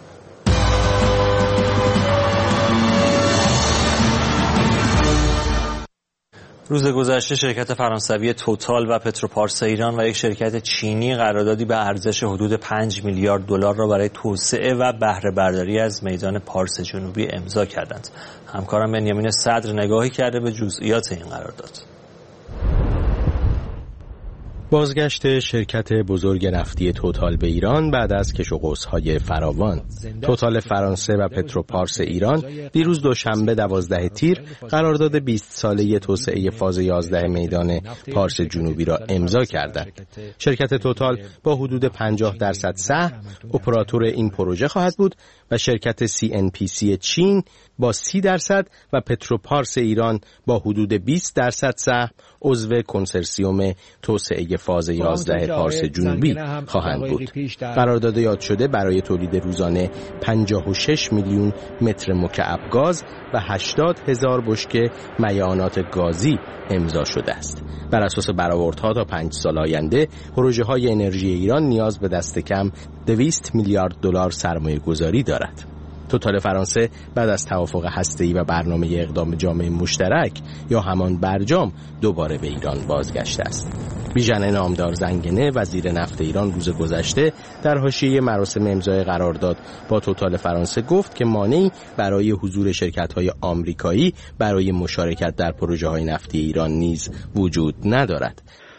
روز گذشته شرکت فرانسوی توتال و پتروپارس ایران و یک شرکت چینی قراردادی به ارزش حدود پنج میلیارد دلار را برای توسعه و بهره برداری از میدان پارس جنوبی امضا کردند. همکارم بنیامین صدر نگاهی کرده به جزئیات این قرارداد. بازگشت شرکت بزرگ نفتی توتال به ایران بعد از کش و قوس‌های فراوان. توتال فرانسه و پتروپارس ایران دیروز دوشنبه دوازده تیر قرارداد بیست ساله توسعه فاز یازده میدان پارس جنوبی را امضا کردند. شرکت توتال با حدود پنجاه درصد سهم اپراتور این پروژه خواهد بود و شرکت سی ان پی سی چین با سی درصد و پتروپارس ایران با حدود بیست درصد سهم عضو کنسرسیوم توسعه فاز یازده پارس جنوبی خواهند بود. قرارداد یاد شده برای تولید روزانه پنجاه و شش میلیون متر مکعب گاز و هشتاد هزار بشکه میعانات گازی امضا شده است. بر اساس برآوردها تا پنج سال آینده پروژه های انرژی ایران نیاز به دست کم دویست میلیارد دلار سرمایه گذاری دارد. توتال فرانسه بعد از توافق هسته‌ای و برنامه اقدام جامعه مشترک یا همان برجام دوباره به ایران بازگشته است. بیژن نامدار زنگنه وزیر نفت ایران روز گذشته در حاشیه مراسم امضای قرارداد با توتال فرانسه گفت که مانعی برای حضور شرکت‌های آمریکایی برای مشارکت در پروژه‌های نفتی ایران نیز وجود ندارد.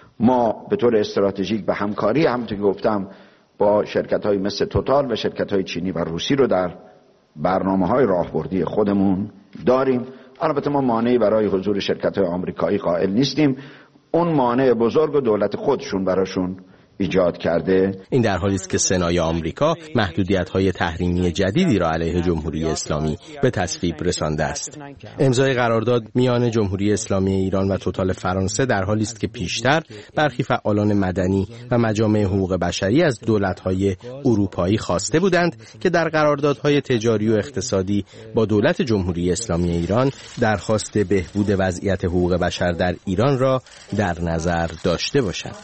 ما به طور استراتژیک به همکاری همونطور که گفتم با شرکت‌های مثل توتال و شرکت‌های چینی و روسی رو در برنامه‌های راهبردی خودمون داریم. البته ما مانعی برای حضور شرکت‌های آمریکایی قائل نیستیم. اون مانع بزرگ و دولت خودشون براشون ایجاد کرده. این در حالی است که سنای آمریکا محدودیت‌های تحریمی جدیدی را علیه جمهوری اسلامی به تصویب رسانده است. امضای قرارداد میان جمهوری اسلامی ایران و توتال فرانسه در حالی است که پیشتر برخی فعالان مدنی و مجامع حقوق بشری از دولت‌های اروپایی خواسته بودند که در قراردادهای تجاری و اقتصادی با دولت جمهوری اسلامی ایران درخواست بهبود وضعیت حقوق بشر در ایران را در نظر داشته باشند.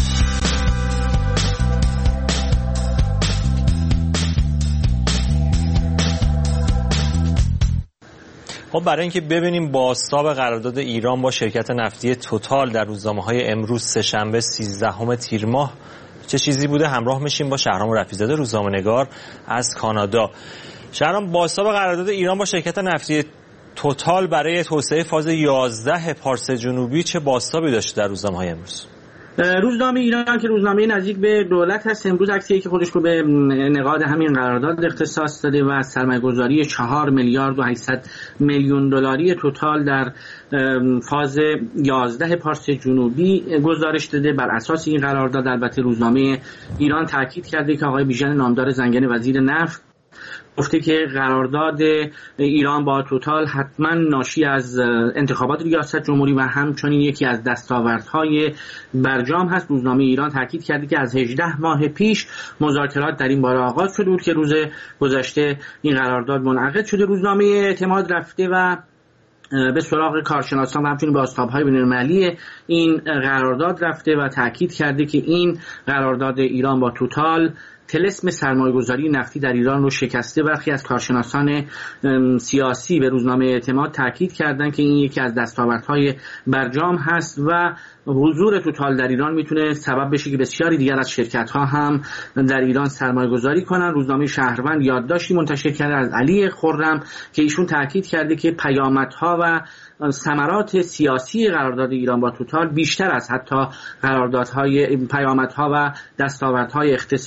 خب برای اینکه ببینیم بازتاب قرارداد ایران با شرکت نفتی توتال در روزنامه‌های امروز سه‌شنبه سیزدهم تیر ماه چه چیزی بوده، همراه میشیم با شهرام رفیع‌زاده روزنامه‌نگار از کانادا. شهرام، بازتاب قرارداد ایران با شرکت نفتی توتال برای توسعه فاز یازده پارس جنوبی چه بازتابی داشته در روزنامه‌های امروز؟ روزنامه ایران که روزنامه نزدیک به دولت هست امروز عکسی که خودش رو به نقاد همین قرارداد اختصاص داده و سرمایه‌گذاری چهار میلیارد و هشتصد میلیون دلاری توتال در فاز یازده پارس جنوبی گزارش داده. بر اساس این قرارداد البته روزنامه ایران تاکید کرده که آقای بیژن نامدار زنگنه وزیر نفت گفته که قرارداد ایران با توتال حتما ناشی از انتخابات ریاست جمهوری و همچنین یکی از دستاوردهای برجام هست. روزنامه ایران تاکید کرده که از هجده ماه پیش مذاکرات در این باره آغاز شده بود که روز گذشته این قرارداد منعقد شده. روزنامه اعتماد رفته و به سراغ کارشناسان و همچنین بازتاب‌های بین‌المللی این قرارداد رفته و تاکید کرده که این قرارداد ایران با توتال طلسم سرمایه‌گذاری نفتی در ایران رو شکسته. برخی از کارشناسان سیاسی به روزنامه اعتماد تاکید کردند که این یکی از دستاوردهای برجام هست و حضور توتال در ایران میتونه سبب بشه که بسیاری دیگر از شرکت‌ها هم در ایران سرمایه‌گذاری کنن. روزنامه شهروند یادداشتی منتشر کرده از علی خرم که ایشون تاکید کرده که پیامدها و ثمرات سیاسی قرارداد ایران با توتال بیشتر از حتی قراردادهای پیامدها و دستاوردهای اقتصادی اون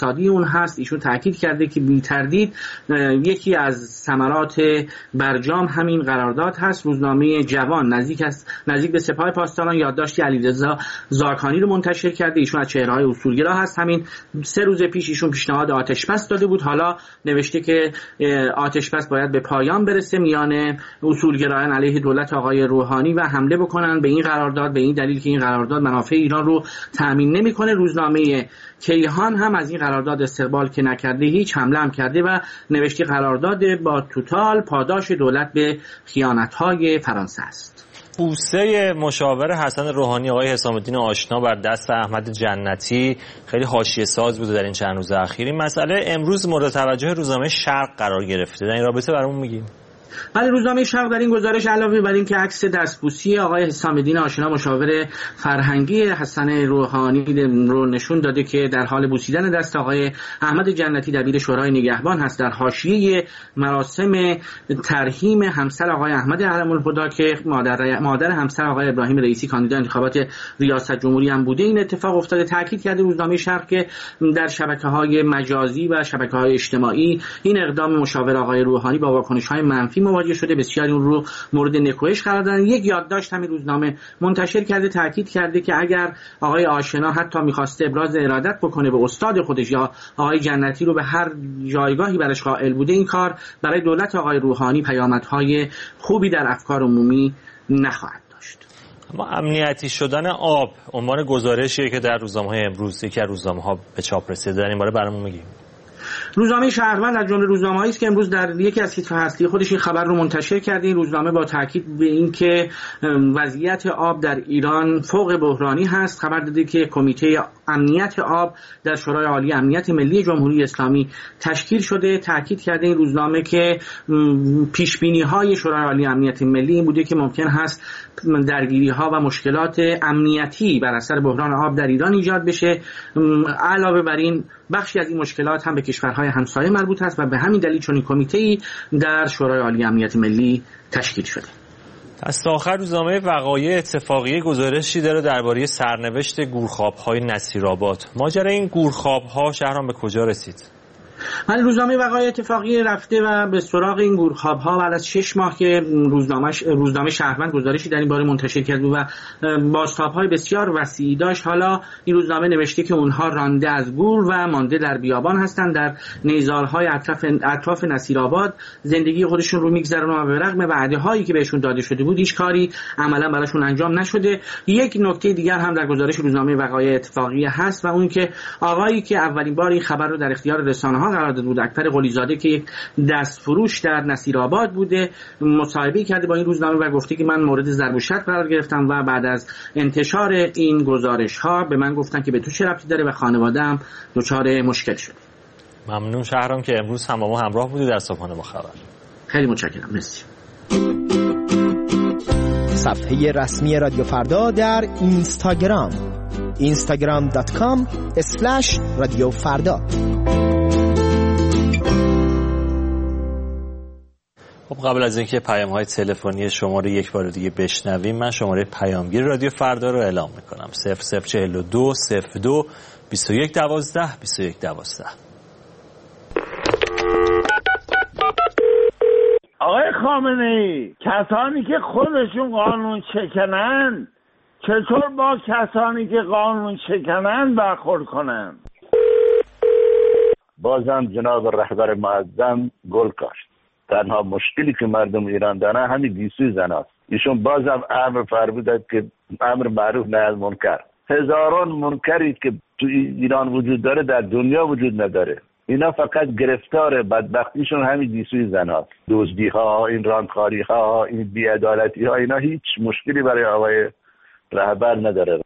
هست. ایشون تاکید کرده که بی تردید یکی از ثمرات برجام همین قرارداد هست. روزنامه جوان نزدیک است نزدیک به سپاه پاسداران یادداشتی علیرضا زاکانی رو منتشر کرده. ایشون از چهره‌های اصولگرا هست. همین سه روز پیش ایشون پیشنهاد آتش‌بس داده بود. حالا نوشته که آتش‌بس باید به پایان برسه میان اصولگرایان علیه دولت آقای روحانی و حمله بکنن به این قرارداد، به این دلیل که این قرارداد منافع ایران رو تامین نمی‌کنه. روزنامه کیهان هم از این قرارداد استقبال که نکرده هیچ حمله هم کرده و نوشته قرارداد با توتال پاداش دولت به خیانت‌های فرانسه است. بوسه مشاور حسن روحانی آقای حسام الدین آشنا بر دست احمد جنتی خیلی حاشیه ساز بوده در این چند روز اخیر. این مسئله امروز مورد توجه روزنامه شرق قرار گرفته. در این رابطه برامون میگیم. ولی روزنامه شرق در این گزارش علاوه بر این که عکس دستبوسی آقای حسام الدین آشنا مشاور فرهنگی حسن روحانی رو نشون داده که در حال بوسیدن دست آقای احمد جنتی دبیر شورای نگهبان هست در حاشیه مراسم ترحیم همسر آقای احمد علم‌الهدی که مادر مادر همسر آقای ابراهیم رئیسی کاندیدای انتخابات ریاست جمهوری هم بوده این اتفاق افتاده. تاکید کرده روزنامه شرق که در شبکه‌های مجازی و شبکه‌های اجتماعی این اقدام مشاور آقای روحانی با واکنش‌های منفی مواجه شده. بسیاری اون رو مورد نکوهش قرار دادن. یک یادداشت همین روزنامه منتشر کرده تاکید کرده که اگر آقای آشنا حتی می‌خواسته ابراز ارادت بکنه به استاد خودش یا آقای جنتی رو به هر جایگاهی برش قائل بوده این کار برای دولت آقای روحانی پیامدهای خوبی در افکار عمومی نخواهد داشت. اما امنیتی شدن آب عنوان گزارشیه که در روزنامه‌های امروز یکی از روزنامه‌ها به چاپ رسیده. در این باره برامون میگیم. روزنامه شهروند از جمله روزنامه‌ای است که امروز در یکی از تیترهای اصلی خودش این خبر رو منتشر کرده. این روزنامه با تاکید به این که وضعیت آب در ایران فوق بحرانی هست خبر داده که کمیته امنیت آب در شورای عالی امنیت ملی جمهوری اسلامی تشکیل شده. تاکید کرده این روزنامه که پیش‌بینی‌های شورای عالی امنیت ملی این بوده که ممکن هست درگیری‌ها و مشکلات امنیتی بر اثر بحران آب در ایران ایجاد بشه. علاوه بر این بخشی از این مشکلات هم به کشورهای همسایه مربوط است و به همین دلیل چنین کمیته‌ای در شورای عالی امنیت ملی تشکیل شده. دست آخر روزنامه وقایع اتفاقیه گزارشی داره درباره سرنوشت گورخواب‌های نصیرآباد. ماجرای این گورخواب‌ها شهرام به کجا رسید؟ ولی روزنامه وقایع اتفاقی رفته و به سراغ این گورخواب‌ها بعد از شش ماه که روزنامه روزنامه شهروند گزارشی در این باره منتشر کرد و بازتاب‌های بسیار وسیعی داشت، حالا این روزنامه نوشته که اونها رانده از گور و مانده در بیابان هستند، در نیزارهای اطراف اطراف نصیرآباد زندگی خودشون رو می‌گذرونن و به رغم وعده‌هایی که بهشون داده شده بود هیچ کاری عملاً براشون انجام نشده. یک نکته دیگر هم در گزارش روزنامه وقایع اتفاقی هست و اون که آقایی که اولین بار این خبر رو در اختیار رسانه‌ها قرار داده بود، اکبر قلیزاده که یک دستفروش در نصیرآباد بوده، مصاحبه کرده با این روزنامه و گفته که من مورد ضرب و شتم قرار گرفتم و بعد از انتشار این گزارش‌ها به من گفتن که به تو چه ربطی داره و خانواده‌ام دچار مشکل شده. ممنون شهرام که امروز هم با ما همراه بودی در صبحانه با خبر. خیلی متشکرم. مرسی. صفحه رسمی رادیو فردا در اینستاگرام اینستاگرام دات کام اسلش رادیو فردا. خب قبل از اینکه پیام‌های تلفنی شما رو یک بار دیگه بشنویم، من شماره پیامگیر رادیو فردا رو اعلام می‌کنم: صفر صفر چهل و دو صفر دو بیست و یک دوازده بیست و یک دوازده. آقای خامنه‌ای، کسانی که خودشون قانون شکنن چطور با کسانی که قانون شکنن برخورد کنن؟ بازم جناب رهبر معظم گل کاشت. تنها مشکلی که مردم ایران دارن همین گیسوی زناست. ایشون بازم امر فرمودند که امر معروف نهی از منکر. هزاران منکری که تو ایران وجود داره در دنیا وجود نداره. اینا فقط گرفتار بدبختیشون همین گیسوی زناست. دزدی ها، این رانتخاری ها، این بی‌عدالتی ها، اینا هیچ مشکلی برای آقای رهبر نداره.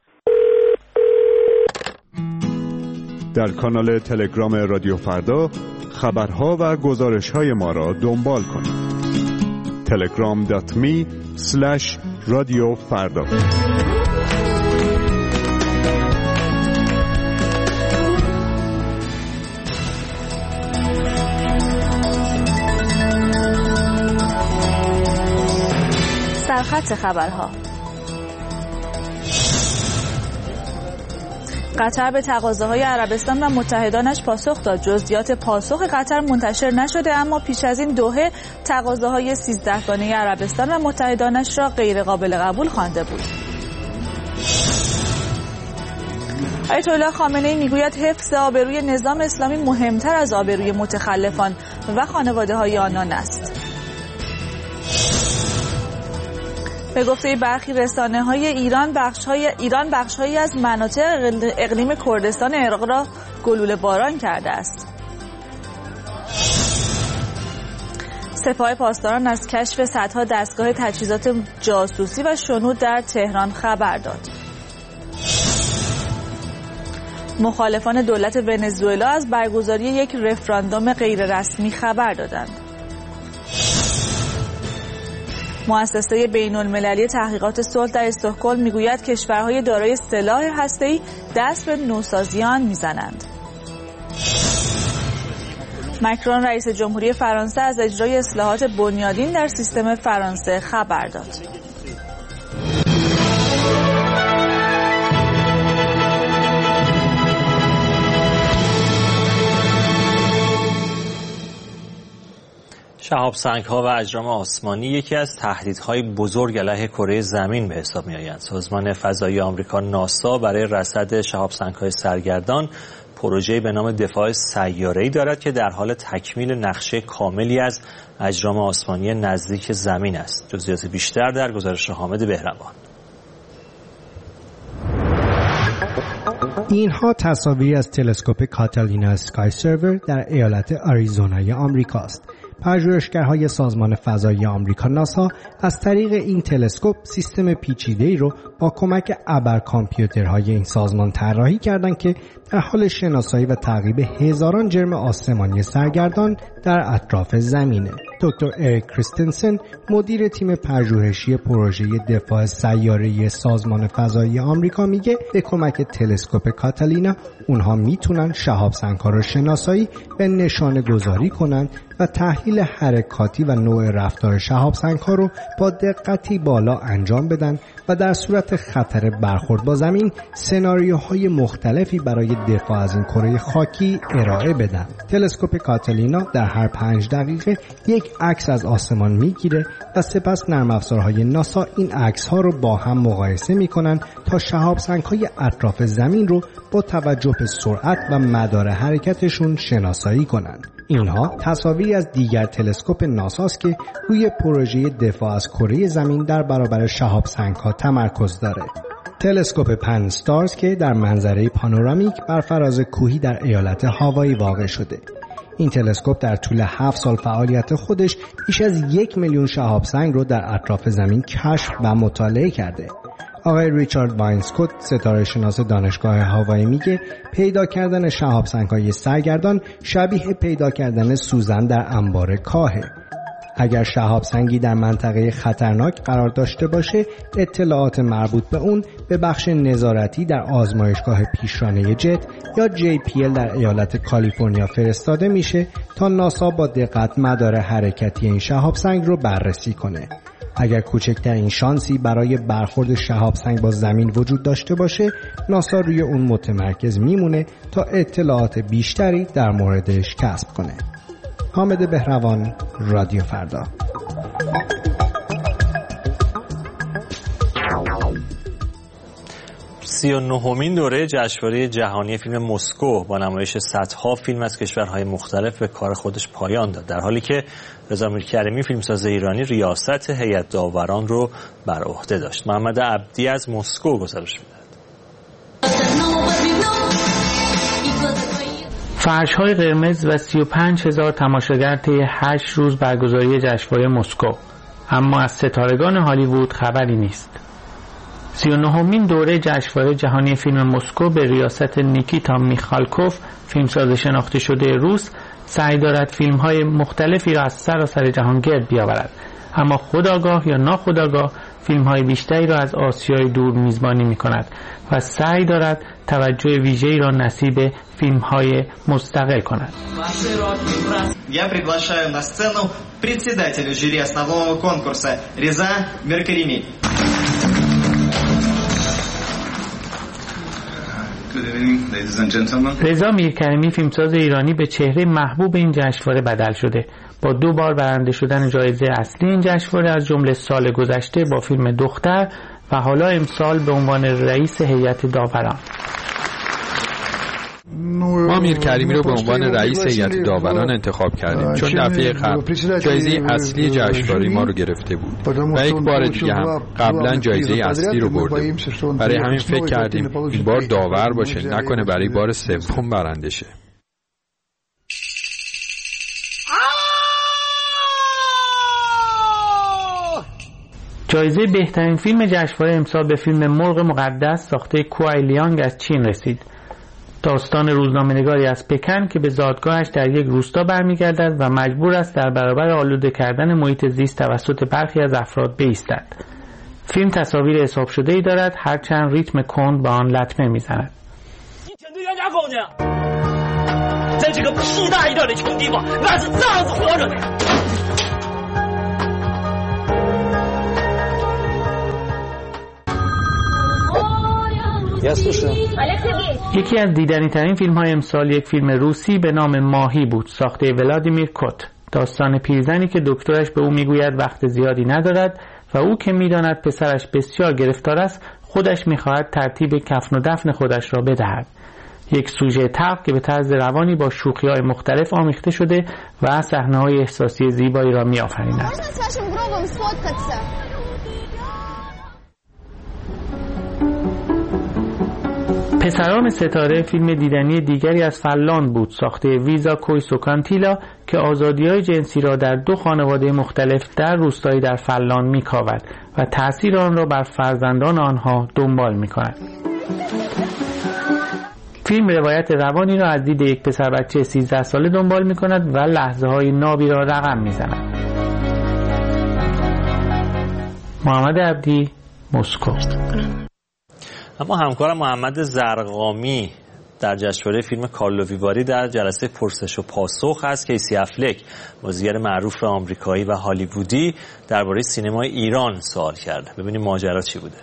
در کانال تلگرام رادیو فردا خبرها و گزارش‌های ما را دنبال کنید. تلگرام دات می اسلش رادیو فردا. سرخط خبرها. قطر به تقاضاهای عربستان و متحدانش پاسخ داد. جزئیات پاسخ قطر منتشر نشده، اما پیش از این دوحه تقاضاهای سیزدهگانه عربستان و متحدانش را غیر قابل قبول خوانده بود. آیت الله خامنه‌ای میگوید حفظ آبروی نظام اسلامی مهمتر از آبروی متخلفان و خانواده‌های آنان است. به گفته برخی رسانه‌های ایران بخش‌های ایران بخش‌هایی از مناطق اقلیم کردستان عراق را گلوله باران کرده است. سپاه پاسداران از کشف صدها دستگاه تجهیزات جاسوسی و شنود در تهران خبر داد. مخالفان دولت ونزوئلا از برگزاری یک رفراندوم غیررسمی خبر دادند. مؤسسه بین‌المللی تحقیقات صلح در استکهلم میگوید کشورهای دارای سلاح هسته‌ای دست به نوسازی آن میزنند. مکرون رئیس جمهوری فرانسه از اجرای اصلاحات بنیادین در سیستم فرانسه خبر داد. شهاب‌سنگ‌ها و اجرام آسمانی یکی از تهدیدهای بزرگ علیه کره زمین به حساب می‌آیند. سازمان فضایی آمریکا ناسا برای رصد شهاب‌سنگ‌های سرگردان پروژه‌ای به نام دفاع سیاره‌ای دارد که در حال تکمیل نقشه کاملی از اجرام آسمانی نزدیک زمین است. جزئیات بیشتر در گزارش حامد بهروان. اینها تصاویری از تلسکوپ کاتالینا اسکای سرور در ایالت آریزونای آمریکا است. پژوهشگرهای سازمان فضایی آمریکا ناسا از طریق این تلسکوپ سیستم پیچیده‌ای رو با کمک ابر کامپیوترهای این سازمان طراحی کردند که در حال شناسایی و تعقیب هزاران جرم آسمانی سرگردان در اطراف زمینه. دکتر اریک کریستنسن مدیر تیم پژوهشی پروژه دفاع سیاره‌ای سازمان فضایی آمریکا میگه به کمک تلسکوپ کاتالینا اونها میتونن شهاب‌سنگ‌ها رو شناسایی و نشانه گذاری کنن و تحلیل حرکاتی و نوع رفتار شهاب‌سنگ‌ها رو با دقتی بالا انجام بدن و در صورت خطر برخورد با زمین سناریوهای مختلفی برای دفاع از این کره خاکی ارائه بدن. تلسکوپ کاتالینا در هر پنج دقیقه یک عکس از آسمان میگیره و سپس نرم افزارهای ناسا این عکس‌ها رو با هم مقایسه میکنن تا شهاب‌سنگ‌های اطراف زمین رو با توجه به سرعت و مدار حرکتشون شناسایی کنند. اینها تصاویری از دیگر تلسکوپ ناساست که روی پروژه دفاع از کره زمین در برابر شهاب‌سنگ‌ها تمرکز داره. تلسکوپ پن استارز که در منظره پانورامیک بر فراز کوهی در ایالت هاوایی واقع شده. این تلسکوپ در طول هفت سال فعالیت خودش بیش از یک میلیون شهاب‌سنگ رو در اطراف زمین کشف و مطالعه کرده. آقای ریچارد واینسکوت ستاره شناس دانشگاه هاوایی میگه پیدا کردن شهاب‌سنگ‌های سرگردان شبیه پیدا کردن سوزن در انبار کاهه. اگر شهاب‌سنگی در منطقه خطرناک قرار داشته باشه، اطلاعات مربوط به اون به بخش نظارتی در آزمایشگاه پیشرانه جت یا جی پی ال در ایالت کالیفرنیا فرستاده میشه تا ناسا با دقت مدار حرکتی این شهاب‌سنگ رو بررسی کنه. اگر کوچکترین شانسی برای برخورد شهاب‌سنگ با زمین وجود داشته باشه، ناسا روی اون متمرکز میمونه تا اطلاعات بیشتری در موردش کسب کنه. حامد بهروان، رادیو فردا. سی و نهمین دوره جشنواره جهانی فیلم مسکو با نمایش صدها فیلم از کشورهای مختلف به کار خودش پایان داد، در حالی که رضا میرکریمی فیلمساز ایرانی ریاست هیئت داوران رو بر عهده داشت. محمد عبدی از مسکو گزارش می‌دهد. فرش‌های قرمز و سی و پنج هزار تماشاگر طی هشت روز برگزاری جشنواره مسکو، اما از ستارگان هالیوود خبری نیست. سی و نهمین دوره جشنواره جهانی فیلم مسکو به ریاست نیکیتا میخالکوف، فیلمساز شناخته شده روس، سعی دارد فیلم‌های مختلفی را از سراسر جهان گرد بیاورد، اما خودآگاه یا ناخودآگاه فیلم‌های بیشتری را از آسیای دور میزبانی می‌کند و سعی دارد توجه ویژه‌ای را نصیب فیلم‌های مستقل کند. Я приглашаю на сцену председателя жюри основного конкурса Реза Меркарими. رضا میرکریمی فیلمساز ایرانی به چهره محبوب این جشنواره بدل شده. با دو بار برنده شدن جایزه اصلی این جشنواره از جمله سال گذشته با فیلم دختر و حالا امسال به عنوان رئیس هیئت داوران. ما میرکریمی رو به عنوان رئیس هیئت داوران انتخاب کردیم چون دفعه قبل جایزه اصلی جشنواره ما رو گرفته بود و یک بار دیگه هم قبلا جایزه اصلی رو برده بود. برای همین فکر کردیم این بار داور باشه، نکنه برای بار سوم برنده شه. جایزه بهترین فیلم جشنواره امسال به فیلم مرغ مقدس ساخته کوای لیانگ از چین رسید. داستان روزنامه‌نگاری از پکن که به زادگاهش در یک روستا برمیگردد و مجبور است در برابر آلوده کردن محیط زیست توسط برخی از افراد بایستد. فیلم تصاویر حساب شده‌ای دارد، هرچند ریتم کند به آن لطمه می‌زند. یکی از دیدنی ترین فیلم های امسال یک فیلم روسی به نام ماهی بود، ساخته ولادیمیر کوت. داستان پیرزنی که دکترش به او میگوید وقت زیادی ندارد و او که میداند پسرش بسیار گرفتار است خودش میخواهد ترتیب کفن و دفن خودش را بدهد. یک سوژه تلخ که به طرز روانی با شوخی‌های مختلف آمیخته شده و صحنه‌های احساسی زیبایی را می‌آفریند. پسران ستاره فیلم دیدنی دیگری از فلان بود، ساخته ویزا کویسوکانتیلا که آزادی‌های جنسی را در دو خانواده مختلف در روستایی در فلان می‌کاود و تأثیر آن را بر فرزندان آنها دنبال می‌کند. فیلم روایت روانی را از دید یک پسر بچه سیزده ساله دنبال می‌کند و لحظه‌های نابی را رقم می‌زند. محمد عبدی، مسکو. اما همکارم محمد زرقامی در جشنواره فیلم کارلو ویواری در جلسه پرسش و پاسخ از کیسی افلک، بازیگر معروف آمریکایی و هالیوودی، درباره سینمای ایران سوال کرده. ببینیم ماجرا چی بوده.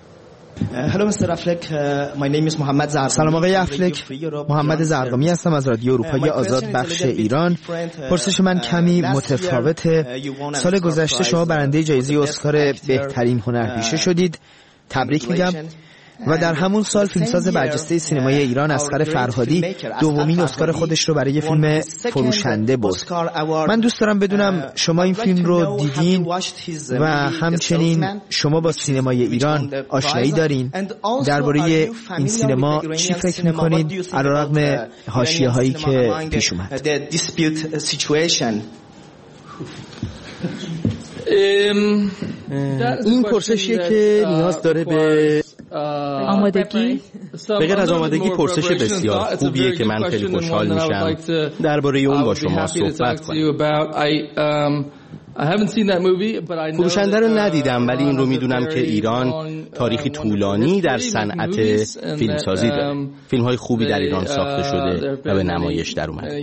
سلام آقای افلک، محمد زرقامی هستم از رادیو اروپای آزاد بخش ایران. پرسش من کمی متفاوته. سال گذشته شما برنده جایزه اسکار بهترین هنرپیشه شدید، تبریک میگم. و در همون سال فیلمساز برجسته سینمای ایران اصغر فرهادی دومین اسکار خودش رو برای فیلم فروشنده برد. من دوست دارم بدونم شما این فیلم رو دیدین و همچنین شما با سینمای ایران آشنایی دارین. درباره این سینما چی فکر میکنید علیرغم حاشیه‌هایی که پیش اومد؟ این پرسشیه که نیاز داره به آمادگی. به غیر از آمادگی پرسش بسیار خوبیه که من خیلی خوشحال میشم درباره اون با شما صحبت کنم. فروشنده رو ندیدم ولی این رو میدونم که ایران تاریخی طولانی در صنعت فیلمسازی داره. فیلم‌های خوبی در ایران ساخته شده و به نمایش در اومده.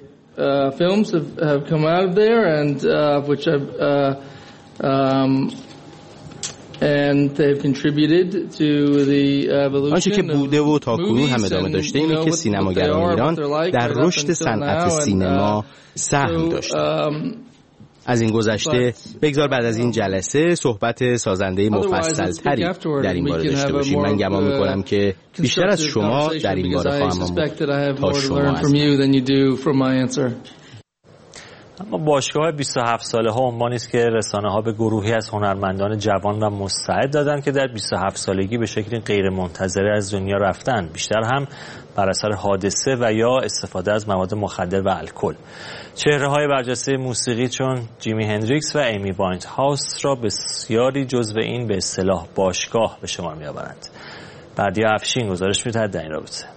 آنچه که بوده و تا کنون هم ادامه داشته اینه که سینماگران ایران در رشد صنعت سینما سهم داشتند. از این گذشته بگذار بعد از این جلسه صحبت سازنده مفصل‌تری در این باره داشته باشیم. من گمان می‌کنم که بیشتر از شما در این باره خواهم آموخت تا شما هستید. اما باشگاه بیست و هفت ساله ها عنوانی است که رسانه ها به گروهی از هنرمندان جوان و مستعد دادند که در بیست و هفت سالگی به شکلی غیر منتظره از دنیا رفتند، بیشتر هم بر اثر حادثه و یا استفاده از مواد مخدر و الکل. چهره های برجسته موسیقی چون جیمی هندریکس و ایمی واینت هاوس را بسیاری جزو این به اصطلاح باشگاه به شمار می‌آورند. بردیا افشین گزارش می‌دهد در این رابطه.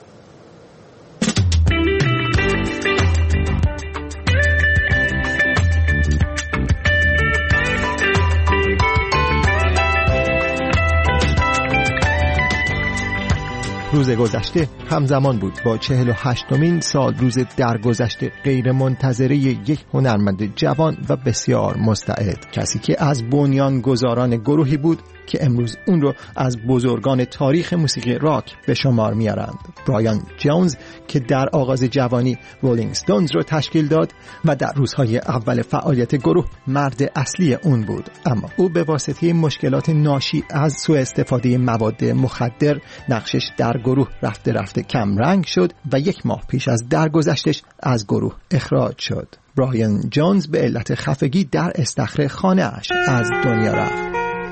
روز گذشته همزمان بود با چهل و هشتمین سال روز درگذشت غیر منتظره یک هنرمند جوان و بسیار مستعد، کسی که از بنیانگذاران گروهی بود که امروز اون رو از بزرگان تاریخ موسیقی راک به شمار میارند. برایان جونز که در آغاز جوانی رولینگ ستونز رو تشکیل داد و در روزهای اول فعالیت گروه مرد اصلی اون بود، اما او به واسطه مشکلات ناشی از سوء استفاده مواد مخدر نقشش در گروه رفته رفته کم رنگ شد و یک ماه پیش از درگذشتش از گروه اخراج شد. برایان جونز به علت خفگی در استخر خانه اش از دنیا رفت.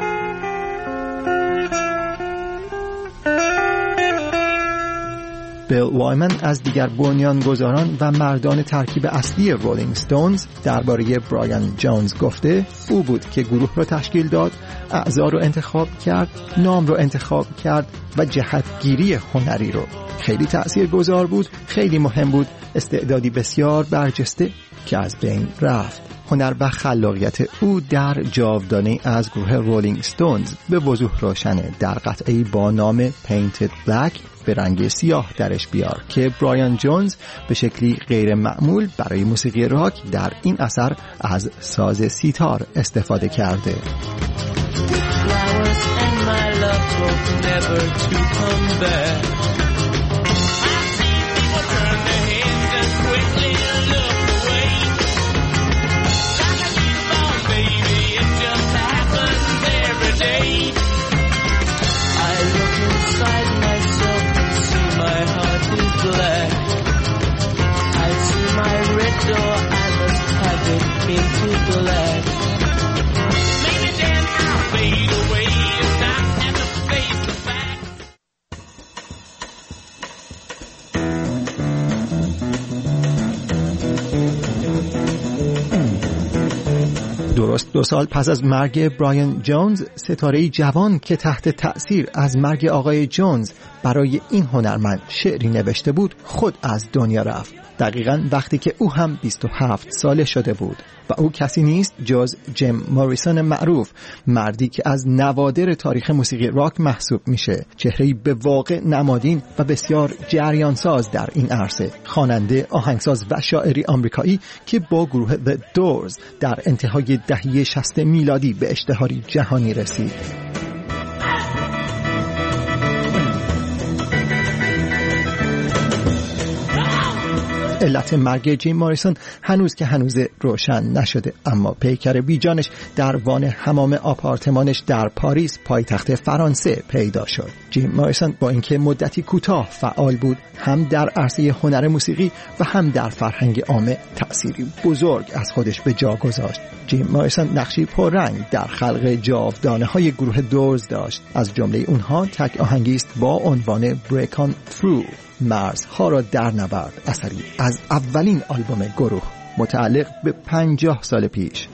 بیل وایمن از دیگر بنیانگذاران و مردان ترکیب اصلی رولینگ ستونز درباره برایان جونز گفته او بود که گروه را تشکیل داد، اعضا رو انتخاب کرد، نام رو انتخاب کرد و جهتگیری هنری رو. خیلی تأثیرگذار بود، خیلی مهم بود، استعدادی بسیار برجسته که از بین رفت. هنر و خلاقیت او در جاودانه از گروه رولینگ ستونز به وضوح روشنه در قطعه‌ای با نام Painted Black به رنگ سیاه درش بیار که برایان جونز به شکلی غیر معمول برای موسیقی راک در این اثر از ساز سیتار استفاده کرده. درست دو سال پس از مرگ برایان جونز، ستاره‌ای جوان که تحت تأثیر از مرگ آقای جونز برای این هنرمند شعری نوشته بود خود از دنیا رفت. دقیقاً وقتی که او هم بیست و هفت ساله شده بود و او کسی نیست جز جیم موریسون معروف، مردی که از نوادر تاریخ موسیقی راک محسوب میشه، چهره‌ای به واقع نمادین و بسیار جریانساز در این عرصه، خواننده، آهنگساز و شاعری آمریکایی که با گروه The Doors در انتهای دهه شصت میلادی به اشتهاری جهانی رسید. علت مرگ جیم موریسون هنوز که هنوز روشن نشده، اما پیکر بیجانش در وان حمام آپارتمانش در پاریس پایتخت فرانسه پیدا شد. جیم موریسون با اینکه مدتی کوتاه فعال بود، هم در عرصه هنر موسیقی و هم در فرهنگ عامه تأثیری بزرگ از خودش به جا گذاشت. جیم موریسون نقشی پررنگ در خلق جاودانه‌های گروه دورز داشت، از جمله اونها تک آهنگی است با عنوان Break On Through، مرزها را در نبرد، اثری از اولین آلبوم گروه متعلق به پنجاه سال پیش.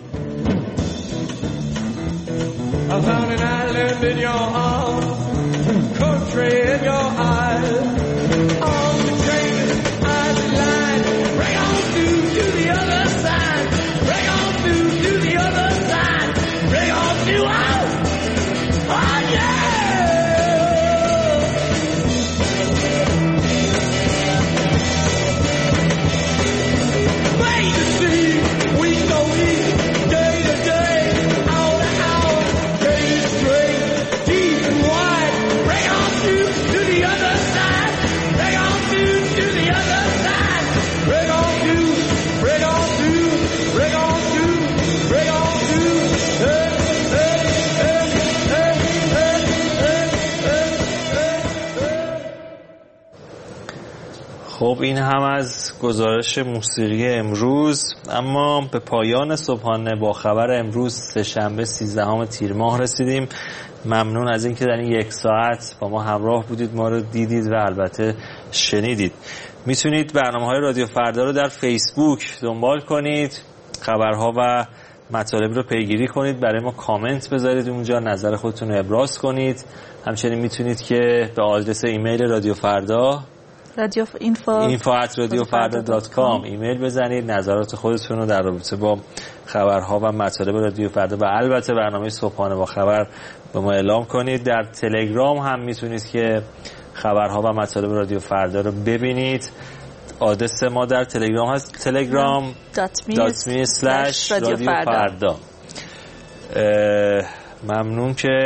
خب این هم از گزارش موسیقی امروز. اما به پایان صبحانه با خبر امروز سه‌شنبه سیزدهم تیر ماه رسیدیم. ممنون از اینکه در این یک ساعت با ما همراه بودید، ما رو دیدید و البته شنیدید. میتونید برنامه‌های رادیو فردا رو در فیسبوک دنبال کنید، خبرها و مطالب رو پیگیری کنید، برای ما کامنت بذارید اونجا، نظر خودتون رو ابراز کنید. همچنین میتونید که به آدرس ایمیل رادیو فردا رادیو اینفو اینفو ات رادیو فردا دات کام ایمیل بزنید، نظرات خودتون رو در رابطه با خبرها و مطالب رادیو فردا و البته برنامه صبحانه با خبر به ما اعلام کنید. در تلگرام هم میتونید که خبرها و مطالب رادیو فردا رو ببینید. آدرس ما در تلگرام هست تلگرام دات می اسلش رادیو فردا. ممنون که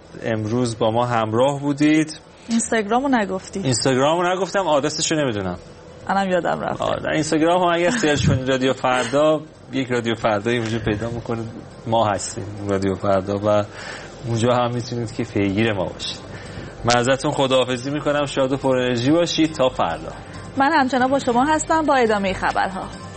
امروز با ما همراه بودید. اینستاگرامو نگفتی. اینستاگرامو نگفتم، آدرسشو نمیدونم. الان یادم رفت. آره در اینستاگرام هم اگه سرچ کنید رادیو فردا، یک رادیو فردایی اونجا پیدا میکنید، ما هستیم رادیو فردا و اونجا هم میتونید که پیگیر ما باشید. من ازتون خداحافظی میکنم، شاد و پر انرژی باشید تا فردا. من همچنان با شما هستم با ادامه خبرها.